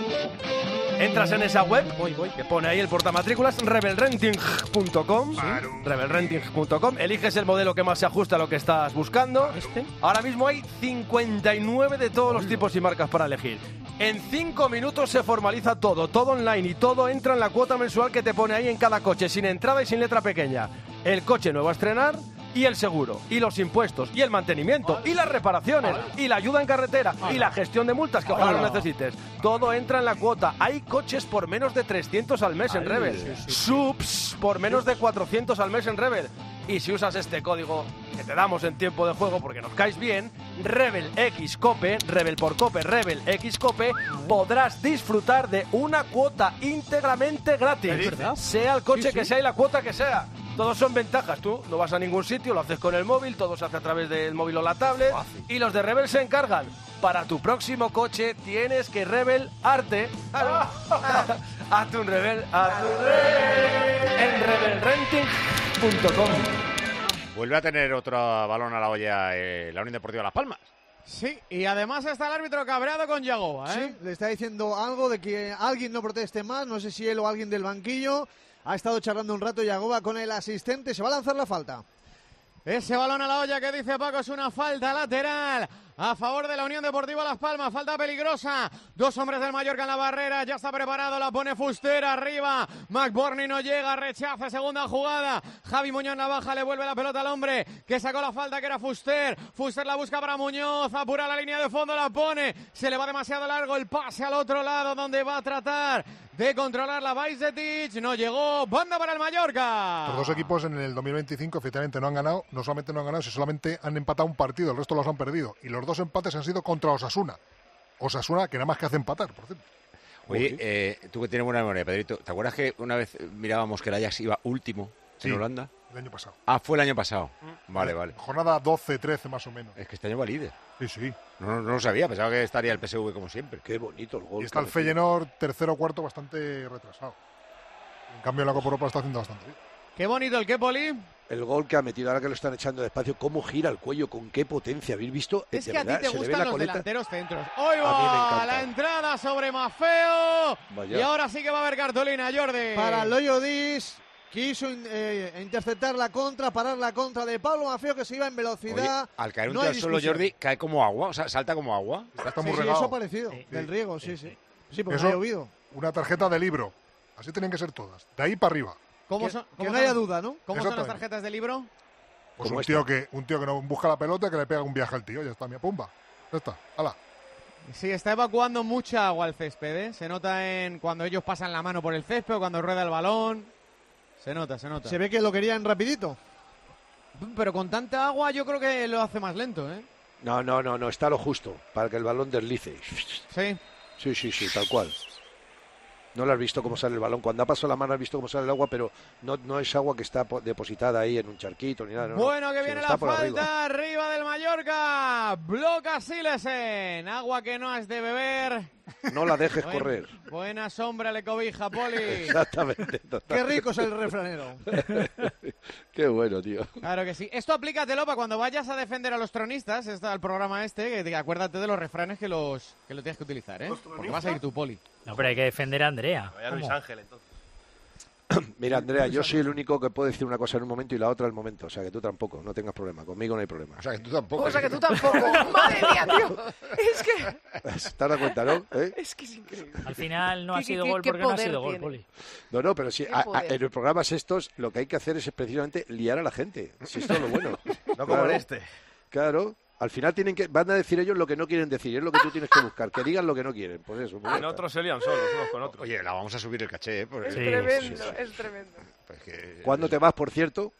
Entras en esa web, que pone ahí el portamatrículas, rebelrenting.com, rebelrenting.com, eliges el modelo que más se ajusta a lo que estás buscando. Ahora mismo hay 59 de todos los tipos y marcas para elegir. En 5 minutos se formaliza todo online y todo entra en la cuota mensual que te pone ahí en cada coche, sin entrada y sin letra pequeña. El coche nuevo a estrenar, y el seguro, y los impuestos, y el mantenimiento, y las reparaciones, y la ayuda en carretera, y la gestión de multas que ojalá no necesites. Todo entra en la cuota. Hay coches por menos de 300 al mes en Rebel. Subs por menos de 400 al mes en Rebel. Y si usas este código que te damos en tiempo de juego porque nos caes bien, RebelXCope, Rebel por Cope, RebelXCope, podrás disfrutar de una cuota íntegramente gratis. Sea el coche que sea y la cuota que sea. Todos son ventajas. Tú no vas a ningún sitio, lo haces con el móvil, todo se hace a través del móvil o la tablet. Y los de Rebel se encargan. Para tu próximo coche tienes que Rebel Arte. Hazte un Rebel, en rebelrenting.com. Vuelve a tener otro balón a la olla la Unión Deportiva Las Palmas. Sí, y además está el árbitro cabreado con Yagoba, Sí, le está diciendo algo de que alguien no proteste más, no sé si él o alguien del banquillo. Ha estado charlando un rato Yagoba con el asistente, se va a lanzar la falta. Ese balón a la olla que dice Paco es una falta lateral a favor de la Unión Deportiva Las Palmas, falta peligrosa. Dos hombres del Mallorca en la barrera, ya está preparado, la pone Fuster arriba. McBurney no llega, rechaza, segunda jugada. Javi Muñoz la baja, le vuelve la pelota al hombre que sacó la falta, que era Fuster. Fuster la busca para Muñoz, apura la línea de fondo, la pone. Se le va demasiado largo el pase al otro lado donde va a tratar de controlar la Bajcetic. No llegó, banda para el Mallorca. Los dos equipos en el 2025 efectivamente no han ganado, no solamente no han ganado, sino solamente han empatado un partido, el resto los han perdido. Y los dos empates han sido contra Osasuna. Osasuna que nada más que hace empatar, por cierto. Oye, tú que tienes buena memoria, Pedrito, ¿te acuerdas que una vez mirábamos que el Ajax iba último en Holanda? El año pasado. Ah, fue el año pasado. Vale. Jornada 12-13 más o menos. Es que este año va líder. Sí. No lo sabía, pensaba que estaría el PSV como siempre. Qué bonito el gol. Y está el Feyenoord tercero o cuarto bastante retrasado. En cambio, la Copa Europa está haciendo bastante bien. Qué bonito el que, Poli. El gol que ha metido, ahora que lo están echando despacio, cómo gira el cuello, con qué potencia. ¿Habéis visto? Es que a ti te gustan los delanteros centros. ¡Hoy A mí me va encanta. la entrada sobre Maffeo! Vaya. Y ahora sí que va a haber cartulina, Jordi. Para Loyo Dis, quiso interceptar la contra, parar la contra de Pablo Maffeo, que se iba en velocidad. Oye, al caer un No hay tío al suelo, discusión. Jordi, cae como agua, o sea, salta como agua. Está muy Sí, regado. eso ha parecido, del riego, sí. Sí, porque Eso, no ha llovido. una tarjeta de libro. Así tienen que ser todas. De ahí para arriba. Que no haya duda, ¿no? ¿Cómo son las Exactamente. tarjetas de libro? Pues un tío que no busca la pelota, que le pega un viaje al tío. Ya está, mira, pumba. Ya está, hala. Sí, está evacuando mucha agua al césped, ¿eh? Se nota en cuando ellos pasan la mano por el césped o cuando rueda el balón. Se nota. Se ve que lo querían rapidito. Pero con tanta agua yo creo que lo hace más lento, ¿eh? No, está lo justo, para que el balón deslice. Sí. Sí, tal cual. No lo has visto cómo sale el balón. Cuando ha pasado la mano has visto cómo sale el agua, pero no es agua que está depositada ahí en un charquito ni nada. Bueno, que Sí, viene está la por falta arriba. arriba del Mallorca. Mallorca. Bloca Silesen. Agua que no has de beber. No la dejes correr. Buena sombra le cobija, Poli. Exactamente. Qué rico es el refranero. Qué bueno, tío. Claro que sí. Esto aplícatelo para cuando vayas a defender a los tronistas, está el programa que acuérdate de los refranes que lo tienes que utilizar, ¿eh? Porque vas a ir tú, Poli. No, pero hay que defender a Andrea. Vaya Luis Ángel, entonces. Mira, Andrea, yo soy el único que puede decir una cosa en un momento y la otra al momento. O sea, que tú tampoco, no tengas problema. Conmigo no hay problema. O sea, que tú tampoco. Madre mía, tío. Es que... ¿Te has dado cuenta, no? Es que es increíble. Al final no ha sido gol porque no ha sido gol, Poli. No, pero sí, en los programas estos lo que hay que hacer es precisamente liar a la gente. Si esto es lo bueno. No como en este. Claro. Al final van a decir ellos lo que no quieren decir, es lo que tú tienes que buscar, que digan lo que no quieren, pues eso. Pues en otros se lían solos, unos con otros. Oye, la vamos a subir el caché, ¿eh? Es tremendo, es tremendo. Pues ¿Cuándo te vas, por cierto?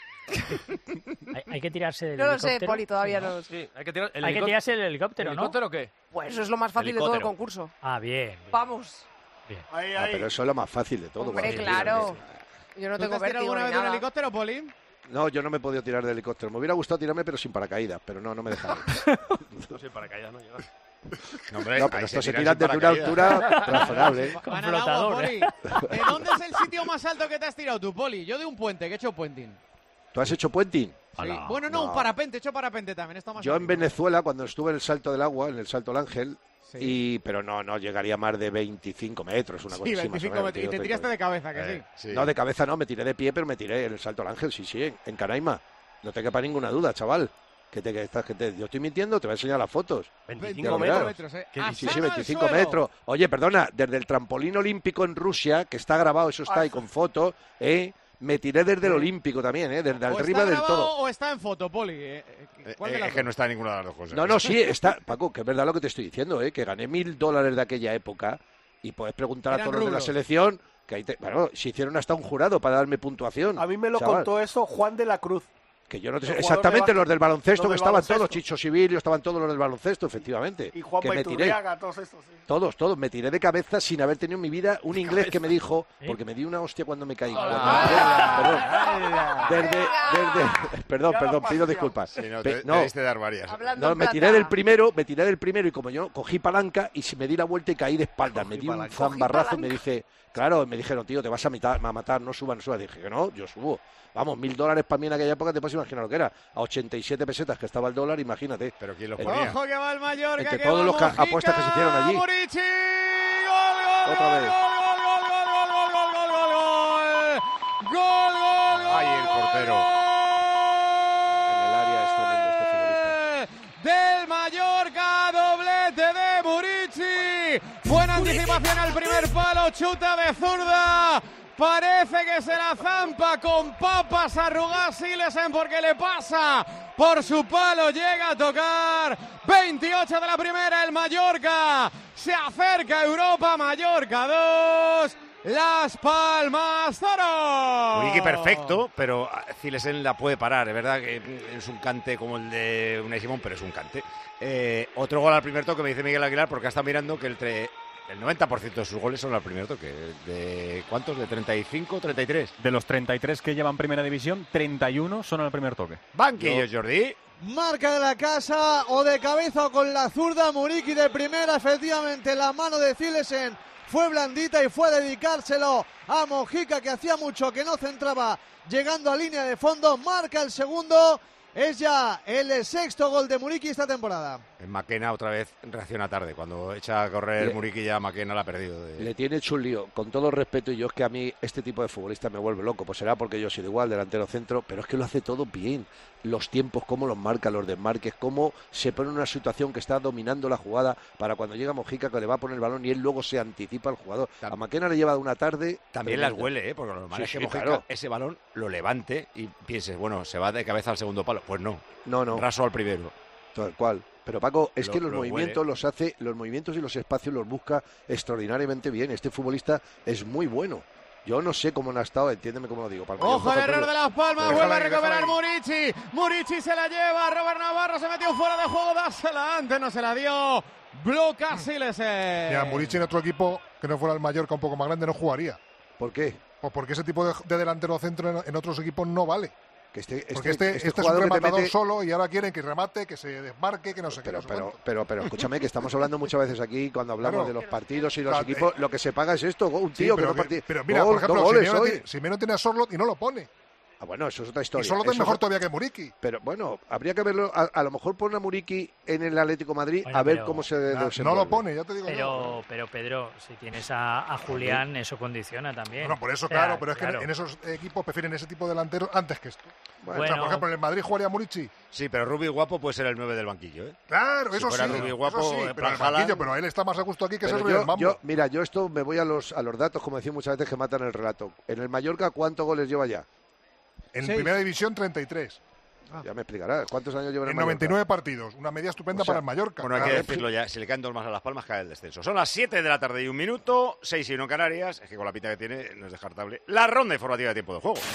Hay que tirarse del helicóptero. No lo sé, helicóptero. Poli, todavía no lo sé. Sí, hay que tirarse del helicóptero, ¿no? ¿Helicóptero o qué? Pues eso es lo más fácil de todo el concurso. Ah, bien. Vamos. Bien. Pero eso es lo más fácil de todo. Hombre, claro. Yo no tengo ¿Tú te has tirado vértigo alguna ni vez de un nada. helicóptero, Poli? No, yo no me he podido tirar del helicóptero. Me hubiera gustado tirarme, pero sin paracaídas, pero no me dejaron. No sé, paracaídas no llegas. No, hombre, no, pero esto se tiran desde una altura razonable. Van al agua, Poli. ¿De dónde es el sitio más alto que te has tirado tú, Poli? Yo de un puente, que he hecho puenting. ¿Tú has hecho puenting? Sí. Bueno, no, un parapente, he hecho parapente también. Está más Yo en arriba. Venezuela, cuando estuve en el Salto del Agua, en el Salto del Ángel, pero no llegaría más de 25 metros, una cosa Sí, así. 25 metros. Y te tiraste de cabeza, que sí. No, de cabeza no, me tiré de pie, pero me tiré en el Salto del Ángel, sí, en Canaima. No te quepa ninguna duda, chaval. Yo estoy mintiendo, te voy a enseñar las fotos. 25 metros, ¿eh? Sí, 25 metros. Oye, perdona, desde el trampolín olímpico en Rusia, que está grabado, eso está ahí con fotos, me tiré desde el olímpico también, desde arriba del todo. ¿O está en foto, Poli? ¿Cuál de las es que no está en ninguna de las dos cosas. No, sí, está, Paco, que es verdad lo que te estoy diciendo, que gané $1.000 de aquella época y puedes preguntar a todos los de la selección, que bueno, se hicieron hasta un jurado para darme puntuación. A mí me lo contó eso Juan de la Cruz. Que yo no te... Exactamente, los del baloncesto, que estaban todos, Chicho Sibilio, estaban todos los del baloncesto, efectivamente. Y Juan Baiturriaga, todos estos, sí. Todos, me tiré de cabeza sin haber tenido en mi vida un inglés que me dijo, porque me di una hostia cuando me caí. Perdón, pido disculpas. Sí, no, debiste dar varias. No, me tiré del primero y como yo cogí palanca y me di la vuelta y caí de espaldas, me di un zambarrazo y me dijeron, tío, te vas a matar, no subas. Dije que no, yo subo. Vamos, $1.000 para mí en aquella época, te puedes imaginar lo que era. A 87 pesetas que estaba el dólar, imagínate. Pero ¿quién lo ponía? Ojo que va el Mallorca, entre todos los apuestas que se hicieron allí. Murici, gol, otra vez. Gol. Ay, el portero. En el área es tremendo este futbolista. Del Mallorca, doblete de Murici. Buena anticipación al primer palo, chuta de zurda. Parece que se la zampa con papas arrugadas Silesen porque le pasa por su palo, llega a tocar. 28 de la primera, el Mallorca se acerca a Europa, Mallorca 2, Las Palmas 0. Muriqui perfecto, pero Silesen la puede parar, es verdad que es un cante como el de Unai Simón, pero es un cante. Otro gol al primer toque, me dice Miguel Aguilar, porque está mirando que el 90% de sus goles son al primer toque. ¿De cuántos? ¿De 35, 33? De los 33 que llevan Primera División, 31 son al primer toque. Banquillo, Jordi. Marca de la casa, o de cabeza o con la zurda, Muriqui de primera, efectivamente la mano de Silesen fue blandita y fue a dedicárselo a Mojica, que hacía mucho que no centraba llegando a línea de fondo. Marca el segundo, es ya el sexto gol de Muriqui esta temporada. En Maquena otra vez reacciona tarde. Cuando echa a correr Muriqui ya Maquena la ha perdido. Le tiene hecho un lío, con todo respeto, y yo es que a mí este tipo de futbolista me vuelve loco. Pues será porque yo soy igual, delantero centro, pero es que lo hace todo bien. Los tiempos, cómo los marca, los desmarques, cómo se pone en una situación que está dominando la jugada para cuando llega Mojica que le va a poner el balón y él luego se anticipa al jugador. A Maquena le lleva una tarde... También las huele, porque lo normal es que Mojica claro, ese balón lo levante y pienses, bueno, se va de cabeza al segundo palo. Pues no. No. Raso al primero. Tal cual. Pero Paco, es que los movimientos los movimientos y los espacios los busca extraordinariamente bien. Este futbolista es muy bueno. Yo no sé cómo no ha estado, entiéndeme cómo lo digo. Ojo el error de Las Palmas, vuelve a recuperar Murici. Murici se la lleva, Robert Navarro se metió fuera de juego, dásela antes, no se la dio. Bloca Silesen. Mira, Murici en otro equipo que no fuera el Mallorca un poco más grande no jugaría. ¿Por qué? Pues porque ese tipo de delantero centro en otros equipos no vale. Porque este es un rematador solo y ahora quieren que remate, que se desmarque, que no sé qué. Pero escúchame, que estamos hablando muchas veces aquí cuando hablamos de los partidos y los equipos, lo que se paga es esto, un tío que no participa. Pero mira, por ejemplo, Simeone tiene a Sorloth y no lo pone. Bueno, eso es otra historia. Y Sorloth es mejor todavía que Muriqui. Pero bueno, habría que verlo. A lo mejor pone a Muriqui en el Atlético de Madrid a ver cómo se desenvuelve. No lo pone, ya te digo yo. Pero Pedro, si tienes a Julián, eso condiciona también. Bueno, por eso, claro, pero es que en esos equipos prefieren ese tipo de delanteros antes que esto. Bueno, o sea, por ejemplo, en el Madrid jugaría Muriqui. Sí, pero Rubi Guapo puede ser el 9 del banquillo, ¿eh? Claro, eso sí. Rubi Guapo, eso sí, pero el banquillo, pero él está más a gusto aquí que ser el Mambo. Mira, yo esto me voy a los datos, como decía muchas veces, que matan el relato. En el Mallorca, ¿cuántos goles lleva ya? En primera división, 33. Ya me explicarás. ¿Cuántos años lleva en el Mallorca? 99 partidos. Una media estupenda para el Mallorca. Bueno, hay que decirlo ya. Si le caen 2 más a Las Palmas, cae el descenso. Son las 7 de la tarde y 1 minuto. 6 y 1 en Canarias. Es que con la pita que tiene no es descartable. La ronda informativa de tiempo de juego.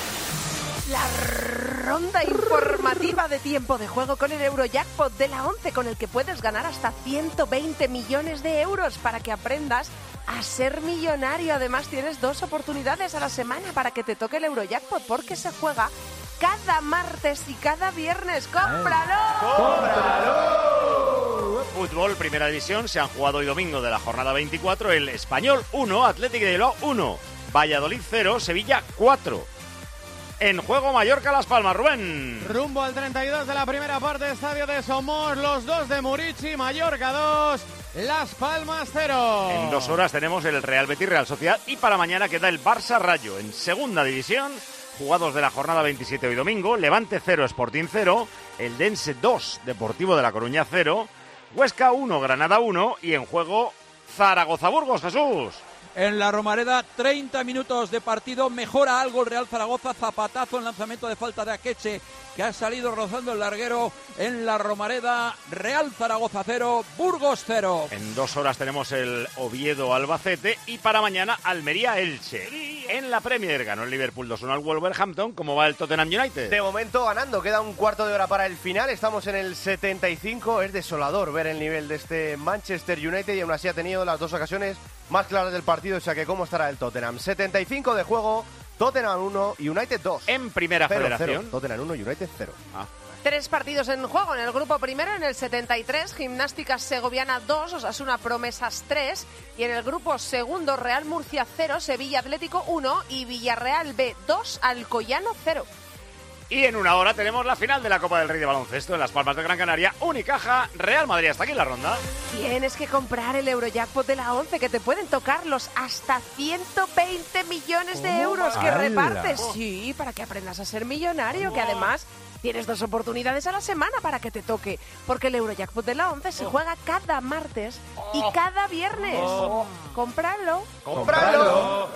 La ronda informativa de tiempo de juego con el Eurojackpot de la 11, con el que puedes ganar hasta 120 millones de euros para que aprendas a ser millonario. Además, tienes 2 oportunidades a la semana para que te toque el Eurojackpot, porque se juega cada martes y cada viernes. ¡Cómpralo! ¡Cómpralo! Fútbol, primera división. Se han jugado hoy domingo de la jornada 24. El Español 1, Athletic de Bilbao 1, Valladolid 0, Sevilla 4. En juego Mallorca-Las Palmas, Rubén. Rumbo al 32 de la primera parte, estadio de Somos, los 2 de Murici, Mallorca 2, Las Palmas 0. En 2 horas tenemos el Real Betis-Real Sociedad y para mañana queda el Barça-Rayo. En segunda división, jugados de la jornada 27 hoy domingo, Levante 0, Sporting 0, el Dense 2, Deportivo de La Coruña 0, Huesca 1, Granada 1 y en juego Zaragoza-Burgos, Jesús. En la Romareda, 30 minutos de partido, mejora algo el Real Zaragoza, zapatazo en lanzamiento de falta de Akeche, que ha salido rozando el larguero en la Romareda. Real Zaragoza 0, Burgos 0. En 2 horas tenemos el Oviedo-Albacete y para mañana Almería-Elche. En la Premier ganó el Liverpool 2-1 al Wolverhampton. ¿Cómo va el Tottenham United? De momento ganando, queda un cuarto de hora para el final, estamos en el 75, es desolador ver el nivel de este Manchester United y aún así ha tenido las 2 ocasiones más claras del partido, o sea que cómo estará el Tottenham. 75 de juego, Tottenham 1, United 2. En primera federación. 0. Tottenham 1, United 0. 3 partidos en juego en el grupo primero. En el 73, Gimnástica Segoviana 2, Osasuna Promesas 3. Y en el grupo segundo, Real Murcia 0, Sevilla Atlético 1 y Villarreal B 2, Alcoyano 0. Y en 1 hora tenemos la final de la Copa del Rey de baloncesto en Las Palmas de Gran Canaria. Unicaja, Real Madrid. Hasta aquí la ronda. Tienes que comprar el Eurojackpot de la 11, que te pueden tocar los hasta 120 millones de euros que repartes. Sí, para que aprendas a ser millonario, que además tienes 2 oportunidades a la semana para que te toque, porque el Eurojackpot de la 11 se juega cada martes y cada viernes. ¡Cómpralo! ¡Cómpralo!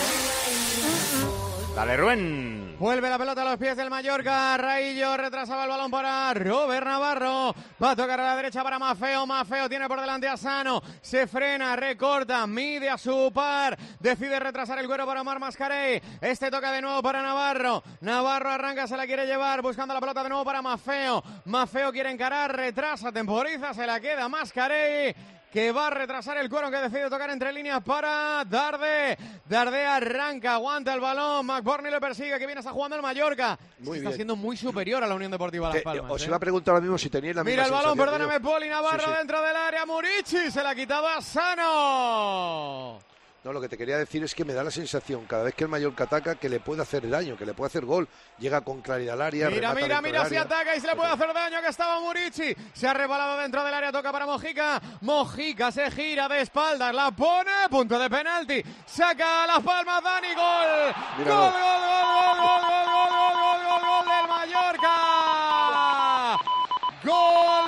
Dale, Rubén. Vuelve la pelota a los pies del Mallorca. Raillo retrasaba el balón para Robert Navarro. Va a tocar a la derecha para Maffeo. Maffeo tiene por delante a Sano. Se frena, recorta, mide a su par. Decide retrasar el cuero para Omar Mascarell. Este toca de nuevo para Navarro. Navarro arranca, se la quiere llevar. Buscando la pelota de nuevo para Maffeo. Maffeo quiere encarar, retrasa, temporiza. Se la queda Mascarell, que va a retrasar el cuero, que decide tocar entre líneas para Darde. Darde arranca, aguanta el balón. McBurney le persigue, que viene está jugando el Mallorca. Está siendo muy superior a la Unión Deportiva Las Palmas. Os iba a preguntar ahora mismo si tenéis la misma Mira el balón, sensación, perdóname, Poli. Navarro dentro del área. Murici se la ha quitado a Sano. No, lo que te quería decir es que me da la sensación, cada vez que el Mallorca ataca, que le puede hacer daño, que le puede hacer gol. Llega con claridad al área. Mira, si ataca y se le puede hacer daño, que estaba Murici. Se ha rebalado dentro del área, toca para Mojica. Mojica se gira de espaldas, la pone, punto de penalti. Saca a Las Palmas, Dani, gol. Gol del Mallorca. Gol.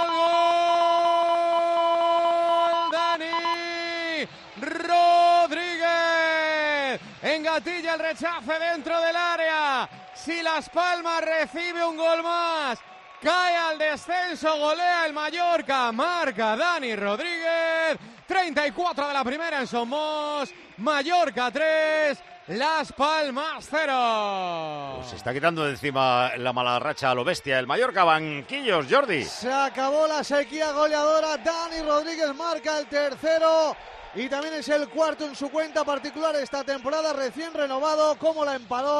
Engatilla el rechace dentro del área. Si Las Palmas recibe un gol más, cae al descenso, golea el Mallorca, marca Dani Rodríguez. 34 de la primera en Somos. Mallorca 3, Las Palmas 0. Pues se está quitando de encima la mala racha a lo bestia el Mallorca. Banquillos, Jordi. Se acabó la sequía goleadora. Dani Rodríguez marca el tercero. Y también es el cuarto en su cuenta particular esta temporada, recién renovado, como la empaló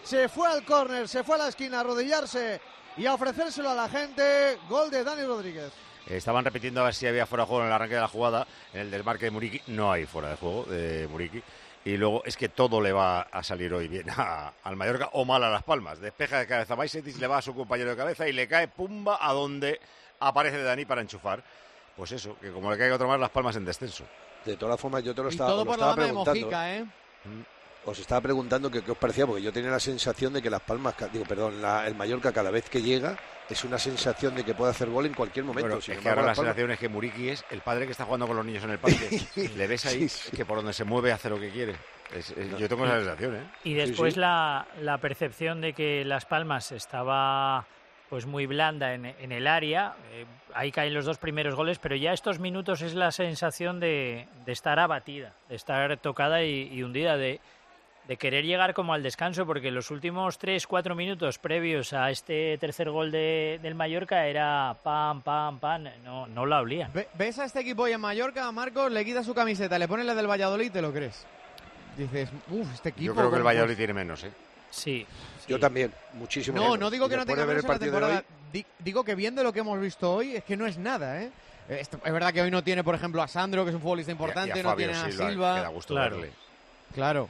se fue al córner, se fue a la esquina a arrodillarse y a ofrecérselo a la gente. Gol de Dani Rodríguez. Estaban repitiendo a ver si había fuera de juego en el arranque de la jugada, en el desmarque de Muriqui. No hay fuera de juego de Muriqui. Y luego es que todo le va a salir hoy bien al Mallorca o mal a Las Palmas. Despeja de cabeza Bajcetic, le va a su compañero de cabeza y le cae pumba a donde aparece Dani para enchufar. Pues eso, que como le caiga otro más, Las Palmas en descenso. De todas formas, yo te lo estaba, todo por la banda de Mojica, ¿eh? Os estaba preguntando qué os parecía, porque yo tenía la sensación de que Las Palmas, el Mallorca cada vez que llega es una sensación de que puede hacer gol en cualquier momento. Bueno, es que ahora la sensación es que Muriqui es el padre que está jugando con los niños en el parque. Le ves ahí que por donde se mueve hace lo que quiere. Yo tengo esa sensación, ¿eh? Y después la percepción de que Las Palmas estaba pues muy blanda en el área. Ahí caen los 2 primeros goles, pero ya estos minutos es la sensación de estar abatida, de estar tocada y hundida, de querer llegar como al descanso, porque los últimos 3-4 minutos previos a este tercer gol del Mallorca era pam, pam, pam, no la olían. ¿Ves a este equipo hoy en Mallorca, Marcos? Le quita su camiseta, le pones la del Valladolid, ¿te lo crees? Dices, este equipo... Yo creo que el Valladolid tiene menos, ¿eh. Sí. Yo también, muchísimo menos. No digo que no tenga menos en la temporada. Digo que viendo lo que hemos visto hoy, es que no es nada, ¿eh? Es verdad que hoy no tiene, por ejemplo, a Sandro, que es un futbolista importante, no tiene a Silva. Que da gusto verle. Claro.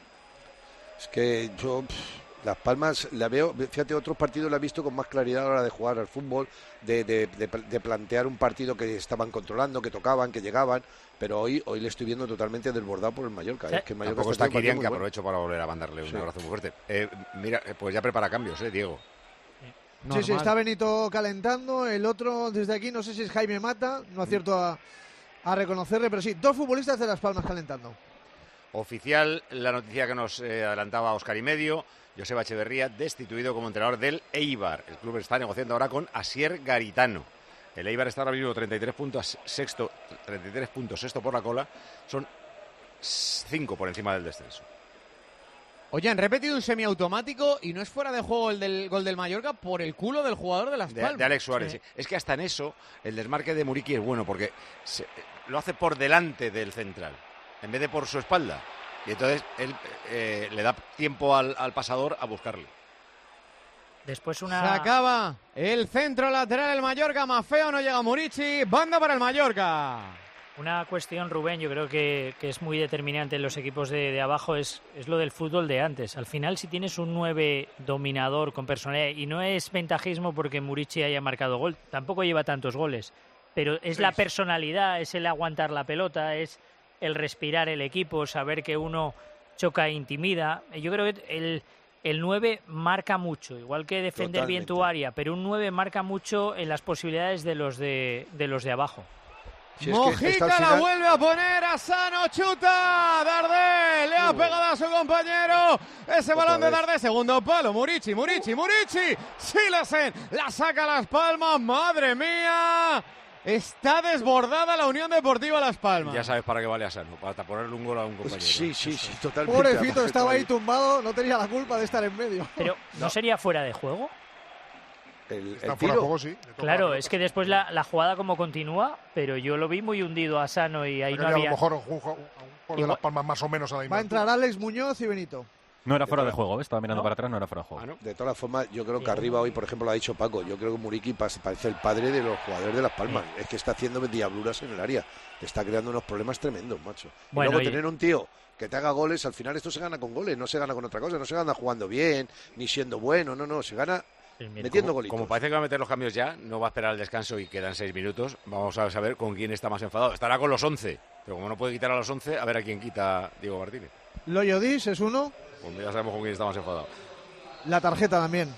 Es que yo Las Palmas la veo, fíjate, otros partidos la he visto con más claridad a la hora de jugar al fútbol, de plantear un partido que estaban controlando, que tocaban, que llegaban, pero hoy le estoy viendo totalmente desbordado por el Mallorca. Es que el Mallorca tampoco está Kirian, que aprovecho para volver a mandarle un abrazo muy fuerte. Mira, pues ya prepara cambios, Diego. Sí, está Benito calentando, el otro desde aquí, no sé si es Jaime Mata, no acierto a reconocerle, pero sí, 2 futbolistas de Las Palmas calentando. Oficial la noticia que nos adelantaba Óscar y Medio, Joseba Echeverría destituido como entrenador del Eibar. El club está negociando ahora con Asier Garitano. El Eibar está ahora mismo 33 puntos sexto por la cola, son 5 por encima del descenso. Oye, han repetido un semiautomático y no es fuera de juego el del gol del Mallorca por el culo del jugador de Las Palmas. De Alex Suárez, sí. Es que hasta en eso el desmarque de Muriqui es bueno porque lo hace por delante del central, en vez de por su espalda. Y entonces él le da tiempo al pasador a buscarle. Después Se acaba el centro lateral del Mallorca, más feo, no llega Muriqui, banda para el Mallorca. Una cuestión, Rubén, yo creo que es muy determinante en los equipos de abajo, es lo del fútbol de antes. Al final, si tienes un 9 dominador con personalidad, y no es ventajismo porque Muriqui haya marcado gol, tampoco lleva tantos goles, pero es la personalidad, es el aguantar la pelota, es el respirar el equipo, saber que uno choca e intimida. Yo creo que el 9 marca mucho, igual que defender bien tu área, pero un 9 marca mucho en las posibilidades de los de abajo. Si Mojica la vuelve a poner a Sano, chuta, Dardé, le ha pegado a su compañero, ese balón de Dardé, segundo palo, Muriqui, Silesen, la saca Las Palmas, madre mía, está desbordada la Unión Deportiva Las Palmas. Ya sabes para qué vale a Sano, para ponerle un gol a un compañero. Sí, totalmente. Pobrecito, estaba ahí tumbado, no tenía la culpa de estar en medio. Pero, ¿no sería fuera de juego? Está fuera de juego, sí. Claro, es que después la jugada como continúa, pero yo lo vi muy hundido a Sano y ahí no había... A lo mejor un jugador de Las Palmas más o menos a la misma. Va a entrar Alex Muñoz y Benito. No era fuera de juego, estaba mirando para atrás, no era fuera de juego. De todas formas, yo creo que arriba hoy, por ejemplo, lo ha dicho Paco, yo creo que Muriqui parece el padre de los jugadores de Las Palmas. Es que está haciendo diabluras en el área. Está creando unos problemas tremendos, macho. Bueno, y luego tener un tío que te haga goles, al final esto se gana con goles, no se gana con otra cosa, no se gana jugando bien, ni siendo bueno, no, se gana... metiendo golitos. Como parece que va a meter los cambios ya, no va a esperar el descanso y quedan 6 minutos. Vamos a saber con quién está más enfadado. Estará con los 11, pero como no puede quitar a los 11, a ver a quién quita Diego Martínez. Loyodis es uno. Pues ya sabemos con quién está más enfadado. La tarjeta también.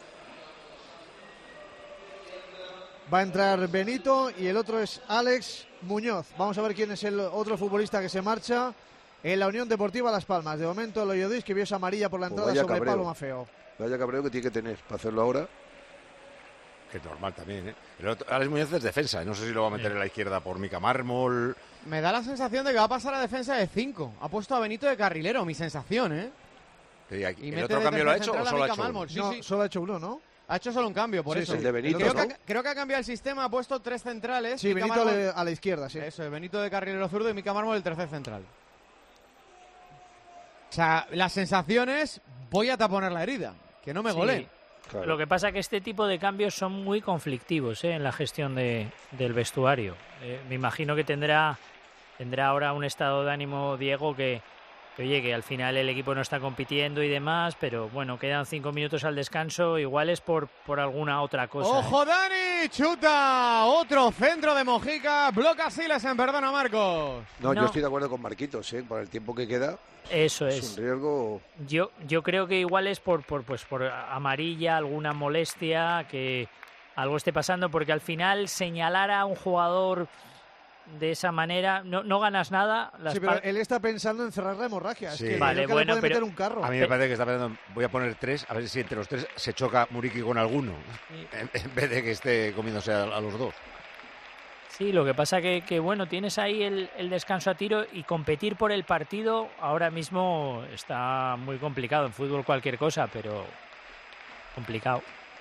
Va a entrar Benito y el otro es Alex Muñoz. Vamos a ver quién es el otro futbolista que se marcha en la Unión Deportiva Las Palmas. De momento Loyodis, que vio esa amarilla por la entrada sobre Pablo Mafeo. Vaya cabreo que tiene que tener para hacerlo ahora. Que es normal también, ¿eh? Alex Muñoz es defensa, no sé si lo va a meter en la izquierda por Mica Mármol. Me da la sensación de que va a pasar a defensa de 5. Ha puesto a Benito de carrilero, mi sensación, ¿eh? ¿El otro cambio lo ha hecho o solo ha hecho uno? Sí. Solo ha hecho uno, ¿no? Ha hecho solo un cambio, por eso. El de Benito, creo que ha cambiado el sistema, ha puesto 3 centrales. Sí, Benito Mármol, a la izquierda, sí. Eso, Benito de carrilero zurdo y Mica Mármol el tercer central. O sea, las sensaciones, voy a taponar la herida, que no me goleen. Claro. Lo que pasa es que este tipo de cambios son muy conflictivos en la gestión del vestuario. Me imagino que tendrá ahora un estado de ánimo Diego que oye, que al final el equipo no está compitiendo y demás, pero bueno, quedan 5 minutos al descanso, igual es por alguna otra cosa. ¡Ojo, Dani! ¡Chuta! Otro centro de Mojica, bloca Siles en perdona, Marcos. No, yo estoy de acuerdo con Marquitos, por el tiempo que queda. Eso es. Es un riesgo. Yo creo que igual es por amarilla, alguna molestia, que algo esté pasando, porque al final señalar a un jugador de esa manera no ganas nada. Sí, pero él está pensando en cerrar la hemorragia. Sí. Es que vale, bueno, le puede meter un carro. A mí me parece que está pensando, voy a poner 3, a ver si entre los 3 se choca Muriqui con alguno, en vez de que esté comiéndose a los 2. Sí, lo que pasa que bueno, tienes ahí el descanso a tiro y competir por el partido ahora mismo está muy complicado. En fútbol cualquier cosa, pero complicado.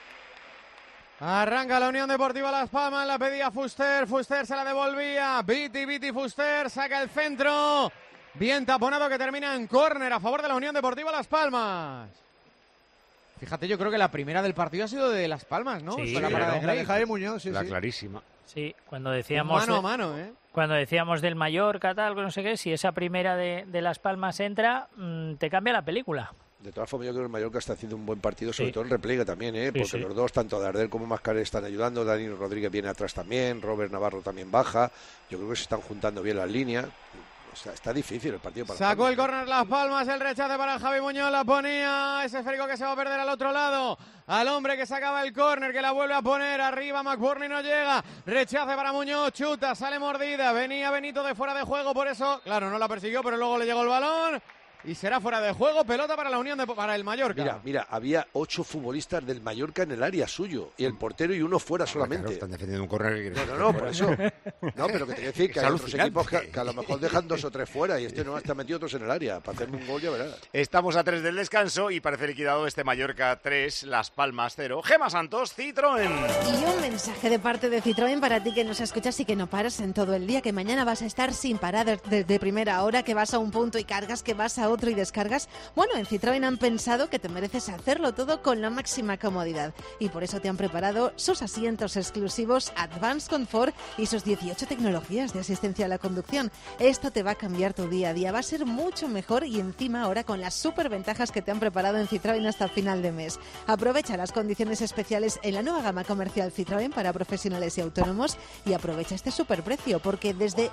Arranca la Unión Deportiva Las Palmas, la pedía Fuster se la devolvía, Viti Fuster, saca el centro, bien taponado que termina en córner a favor de la Unión Deportiva Las Palmas. Fíjate, yo creo que la primera del partido ha sido de Las Palmas, ¿no? Sí, la parada de Javier Muñoz, la clarísima. Sí, cuando decíamos mano a mano, cuando decíamos del Mallorca, tal, no sé qué, si esa primera de Las Palmas entra, te cambia la película. De todas formas, yo creo que el Mallorca está haciendo un buen partido, sobre todo en repliegue también, porque los dos, tanto Dardel como Mascarell, están ayudando. Dani Rodríguez viene atrás también, Robert Navarro también baja. Yo creo que se están juntando bien las líneas. O sea, está difícil el partido para Sacó el córner Las Palmas, el rechace para Javi Muñoz, la ponía ese esférico que se va a perder al otro lado. Al hombre que sacaba el córner, que la vuelve a poner arriba, McBurney no llega. Rechace para Muñoz, chuta, sale mordida. Venía Benito de fuera de juego, por eso, claro, no la persiguió, pero luego le llegó el balón. Y será fuera de juego, pelota para la Unión para el Mallorca. Mira, había 8 futbolistas del Mallorca en el área suyo, y el portero y uno fuera solamente. Claro, están defendiendo un córner. No, por eso. No, pero que te quiero decir que hay otros equipos que a lo mejor dejan 2 o 3 fuera, y este no está metido otros en el área. Para hacerme un gol, ya verás. Estamos a 3 del descanso y parece liquidado este Mallorca 3, Las Palmas 0. Gema Santos, Citroën. Y un mensaje de parte de Citroën para ti que nos escuchas y que no paras en todo el día, que mañana vas a estar sin parar desde primera hora, que vas a un punto y cargas, que vas a otro y descargas. Bueno, en Citroën han pensado que te mereces hacerlo todo con la máxima comodidad y por eso te han preparado sus asientos exclusivos Advanced Comfort y sus 18 tecnologías de asistencia a la conducción. Esto te va a cambiar tu día a día, va a ser mucho mejor y encima ahora con las superventajas que te han preparado en Citroën hasta final de mes. Aprovecha las condiciones especiales en la nueva gama comercial Citroën para profesionales y autónomos y aprovecha este superprecio porque desde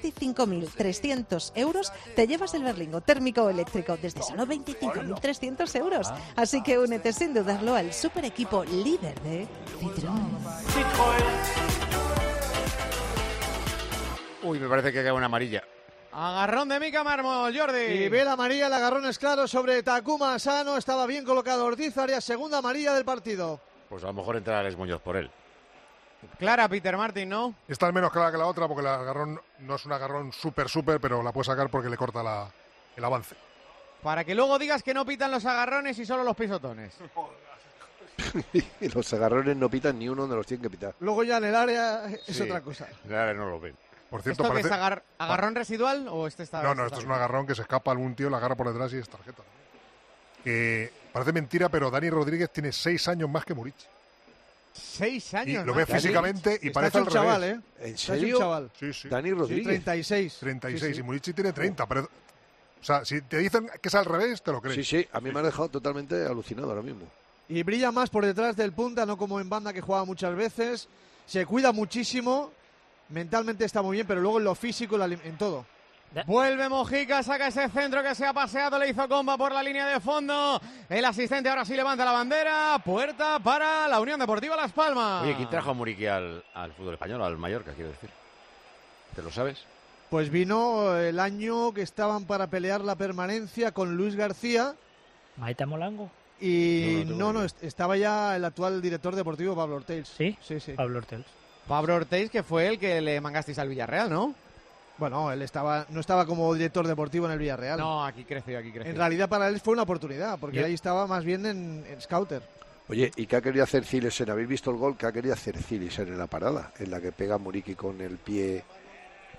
25.300 euros te llevas el berlingo térmico o eléctrico desde solo 25.300 euros. Así que únete sin dudarlo al super equipo líder de Citroën. Uy, me parece que cae una amarilla. Agarrón de Mica Mármol, Jordi. Y ve la amarilla, el agarrón es claro sobre Takuma Asano. Estaba bien colocado Ortiz Arias, segunda amarilla del partido. Pues a lo mejor entra Alex Muñoz por él. Clara, Peter Martin, ¿no? Esta es menos clara que la otra porque el agarrón no es un agarrón súper, pero la puede sacar porque le corta el avance. Para que luego digas que no pitan los agarrones y solo los pisotones. Los agarrones no pitan ni uno de los tienen que pitar. Luego ya en el área es otra cosa. En el área no lo ven. Por cierto, ¿Esto parece... es agarrón residual o este está...? No, esto es un agarrón que se escapa algún tío, la agarra por detrás y es tarjeta. Parece mentira, pero Dani Rodríguez tiene 6 años más que Muric. 6 años. Y lo ves físicamente y parece al revés. Chaval, ¿eh? ¿En serio? Un chaval. Sí. Dani Rodríguez. 36. 36 y Muric tiene 30, pero... O sea, si te dicen que es al revés, te lo crees. Sí, a mí me ha dejado totalmente alucinado ahora mismo. Y brilla más por detrás del punta, no como en banda que juega muchas veces. Se cuida muchísimo, mentalmente está muy bien, pero luego en lo físico, en todo. Vuelve Mojica, saca ese centro que se ha paseado, le hizo comba por la línea de fondo. El asistente ahora sí levanta la bandera. Puerta para la Unión Deportiva Las Palmas. Oye, ¿quién trajo a Muriqui al fútbol español, al Mallorca, quiero decir? ¿Te lo sabes? Pues vino el año que estaban para pelear la permanencia con Luis García. ¿Maeta Molango? Y no, estaba ya el actual director deportivo Pablo Ortells. ¿Sí? Sí. Pablo Ortells. Pablo Ortells, que fue el que le mangasteis al Villarreal, ¿no? Bueno, él no estaba como director deportivo en el Villarreal. No, aquí creció. En realidad para él fue una oportunidad, porque ahí estaba más bien en Scouter. Oye, ¿y qué ha querido hacer Cilesen? ¿Habéis visto el gol? ¿Qué ha querido hacer Cilesen en la parada? En la que pega Muriqui con el pie...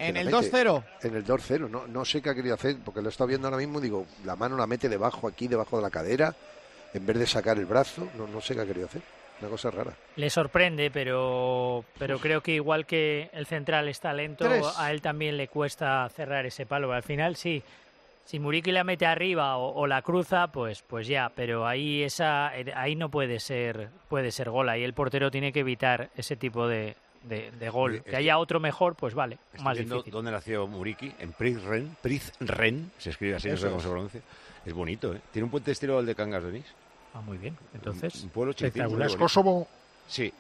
En el 2-0. En el 2-0, no sé qué ha querido hacer, porque lo he estado viendo ahora mismo, digo, la mano la mete debajo de la cadera, en vez de sacar el brazo, no sé qué ha querido hacer. Una cosa rara. Le sorprende, pero creo que igual que el central está lento, a él también le cuesta cerrar ese palo. Al final sí, si Muriqui la mete arriba o la cruza, pues ya, pero ahí no puede ser gol. Ahí el portero tiene que evitar ese tipo de gol. Que haya otro mejor, pues vale, más difícil. ¿Dónde nació Muriqui? En Prizren, se escribe así, no sé cómo se pronuncia. Es bonito, ¿eh? Tiene un puente estilo el de Cangas de Onís. Ah, muy bien. Entonces, un pueblo chiquitito. ¿Es Kosovo? Sí.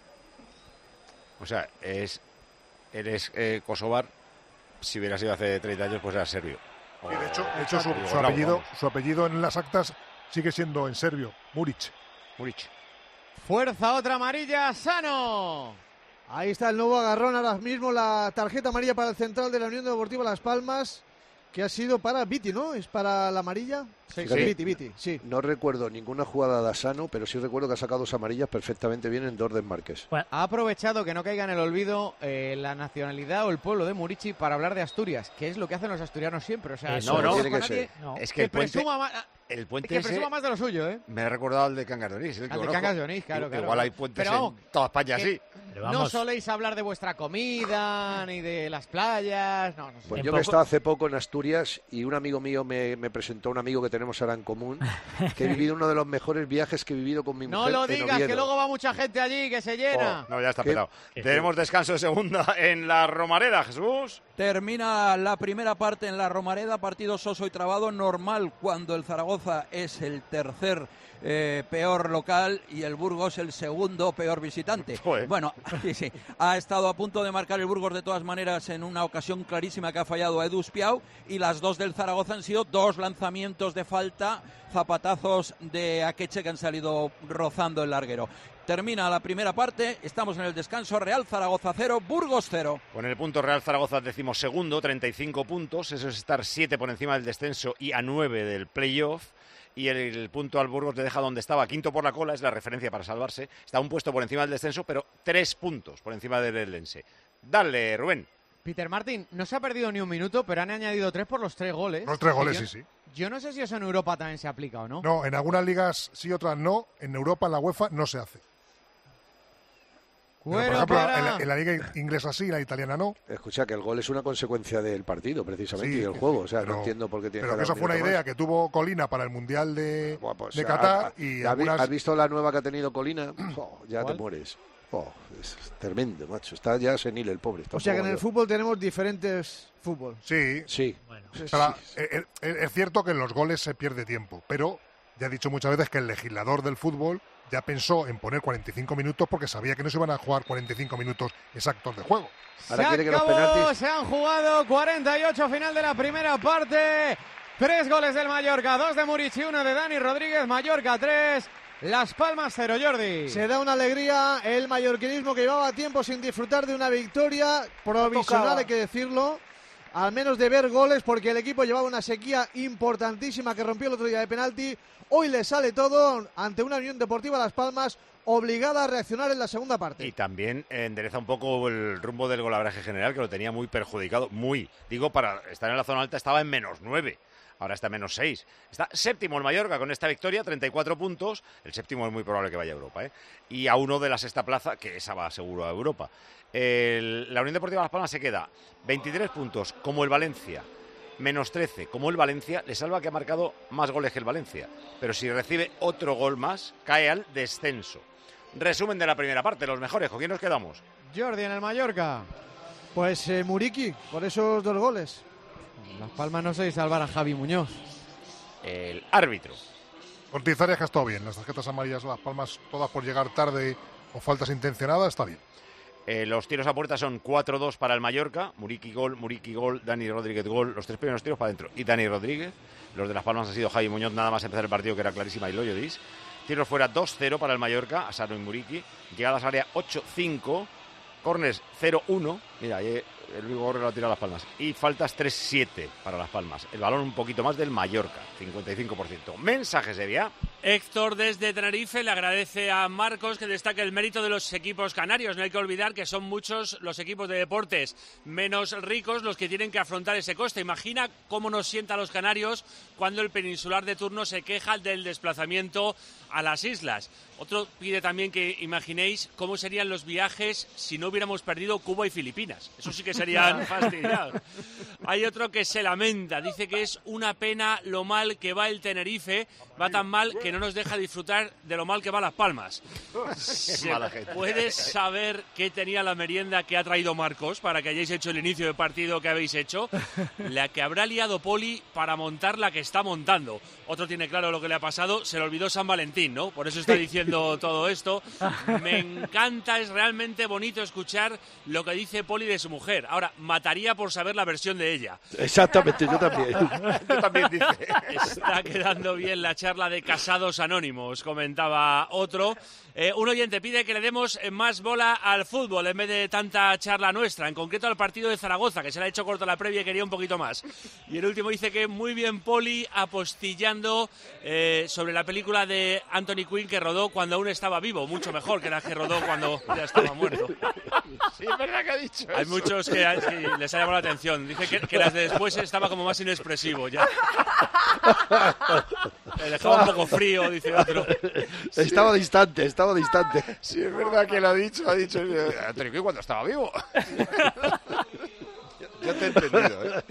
O sea, eres kosovar. Si hubiera sido hace 30 años, pues era serbio. Sí, de hecho su apellido en las actas sigue siendo en serbio, Muric. Fuerza, otra amarilla, Sano. Ahí está el nuevo agarrón ahora mismo, la tarjeta amarilla para el central de la Unión Deportiva Las Palmas, que ha sido para Viti, ¿no? ¿Es para la amarilla? Sí. Viti, sí. No recuerdo ninguna jugada de Asano, pero sí recuerdo que ha sacado 2 amarillas perfectamente bien en 2 desmarques. Bueno, ha aprovechado que no caiga en el olvido la nacionalidad o el pueblo de Muriqui para hablar de Asturias, que es lo que hacen los asturianos siempre. O sea, no tiene que ser. Es que el puente presuma más de lo suyo, ¿eh? Me ha recordado al de Cangas de Onís. Al de Cangas de Onís, claro. Igual hay puentes en toda España así. No soléis hablar de vuestra comida, ni de las playas. No sé. Pues yo que he estado hace poco en Asturias y un amigo mío me presentó a un amigo que tenemos ahora en común, que he vivido uno de los mejores viajes que he vivido con mi mujer. No lo digas, que luego va mucha gente allí, que se llena. No, ya está pelado. Tenemos descanso de segunda en la Romareda, Jesús. Termina la primera parte en la Romareda, partido soso y trabado, normal cuando el Zaragoza es el tercer peor local y el Burgos el segundo peor visitante. Joder. Bueno, sí, ha estado a punto de marcar el Burgos de todas maneras en una ocasión clarísima que ha fallado a Edu Espiau, y las 2 del Zaragoza han sido 2 lanzamientos de falta, zapatazos de Akeche que han salido rozando el larguero. Termina la primera parte, estamos en el descanso. Real Zaragoza 0, Burgos 0. Con el punto Real Zaragoza 12º, 35 puntos, eso es estar 7 por encima del descenso y a 9 del playoff. Y el punto al Burgos le deja donde estaba, quinto por la cola, es la referencia para salvarse. Está un puesto por encima del descenso, pero 3 puntos por encima del Eldense. Dale, Rubén. Peter Martin, no se ha perdido ni un minuto, pero han añadido 3 por los 3 goles. Los 3 goles, sí. Yo no sé si eso en Europa también se aplica o no. No, en algunas ligas sí, otras no. En Europa, en la UEFA, no se hace. Por ejemplo, en la liga inglesa sí, la italiana no. Escucha, que el gol es una consecuencia del partido, precisamente, y del juego. O sea, no entiendo por qué tiene que... Pero que eso fue una idea que tuvo Colina para el Mundial de Qatar. ¿Has visto la nueva que ha tenido Colina? Ya te mueres. Es tremendo, macho. Está ya senil el pobre. O sea que en el fútbol tenemos diferentes fútbol. Sí. Bueno. Es cierto que en los goles se pierde tiempo, pero ya he dicho muchas veces que el legislador del fútbol ya pensó en poner 45 minutos porque sabía que no se iban a jugar 45 minutos exactos de juego. Ahora quiere que los penaltis... Se han jugado 48, final de la primera parte. 3 goles del Mallorca, 2 de Muriqui, 1 de Dani Rodríguez. Mallorca 3, Las Palmas 0, Jordi. Se da una alegría el mallorquinismo, que llevaba tiempo sin disfrutar de una victoria provisional, hay que decirlo. Al menos de ver goles, porque el equipo llevaba una sequía importantísima que rompió el otro día de penalti. Hoy le sale todo ante una Unión Deportiva Las Palmas obligada a reaccionar en la segunda parte. Y también endereza un poco el rumbo del golaveraje general, que lo tenía muy perjudicado. Digo, para estar en la zona alta estaba en -9. Ahora está en -6. Está séptimo el Mallorca con esta victoria, 34 puntos. El séptimo es muy probable que vaya a Europa, Y a 1 de la sexta plaza, que esa va seguro a Europa. La Unión Deportiva Las Palmas se queda 23 puntos, como el Valencia. -13, como el Valencia. Le salva que ha marcado más goles que el Valencia. Pero si recibe otro gol más, cae al descenso. Resumen de la primera parte, los mejores. ¿Con quién nos quedamos? Jordi, en el Mallorca. Pues Muriqui, por esos 2 goles. Las Palmas no sé salvar a Javi Muñoz. El árbitro. Ortiz Arias, que ha estado bien. Las tarjetas amarillas, Las Palmas, todas por llegar tarde o faltas intencionadas, está bien. Los tiros a puerta son 4-2 para el Mallorca. Muriqui gol, Dani Rodríguez gol. Los 3 primeros tiros para adentro. Y Dani Rodríguez. Los de Las Palmas han sido Javi Muñoz nada más empezar el partido, que era clarísima, y Loyodis. Tiros fuera 2-0 para el Mallorca, Asano y Muriqui. Llegadas al área 8-5. Corners 0-1. Mira, el Vigorra lo ha tirado a Las Palmas. Y faltas 3-7 para Las Palmas. El balón un poquito más del Mallorca, 55%. Mensaje, Sevilla. Héctor desde Tenerife le agradece a Marcos que destaque el mérito de los equipos canarios. No hay que olvidar que son muchos los equipos de deportes menos ricos los que tienen que afrontar ese coste. Imagina cómo nos sienta a los canarios cuando el peninsular de turno se queja del desplazamiento a las islas. Otro pide también que imaginéis cómo serían los viajes si no hubiéramos perdido Cuba y Filipinas. Eso sí que serían fastidiados. Hay otro que se lamenta, dice que es una pena lo mal que va el Tenerife, va tan mal que no nos deja disfrutar de lo mal que va Las Palmas. ¿Puedes saber qué tenía la merienda que ha traído Marcos para que hayáis hecho el inicio de partido que habéis hecho? La que habrá liado Poli para montar la que está montando. Otro tiene claro lo que le ha pasado, se le olvidó San Valentín, ¿no? Por eso está diciendo todo esto. Me encanta, es realmente bonito escuchar lo que dice Poli de su mujer. Ahora, mataría por saber la versión de ella. Exactamente, yo también. Yo también, dice. Está quedando bien la charla de casados anónimos, comentaba otro. Un oyente pide que le demos más bola al fútbol en vez de tanta charla nuestra, en concreto al partido de Zaragoza, que se le ha hecho corto la previa y quería un poquito más. Y el último dice que muy bien Poli apostillando sobre la película de Anthony Quinn que rodó cuando aún estaba vivo, mucho mejor que la que rodó cuando ya estaba muerto. Sí, es verdad que ha dicho Hay eso. muchos que les ha llamado la atención. Dice que las de después estaba como más inexpresivo ya. Le dejaba un poco frío, dice otro. Estaba distante. Sí, es verdad que lo ha dicho Anthony Quinn cuando estaba vivo. Yo te he entendido, ¿eh?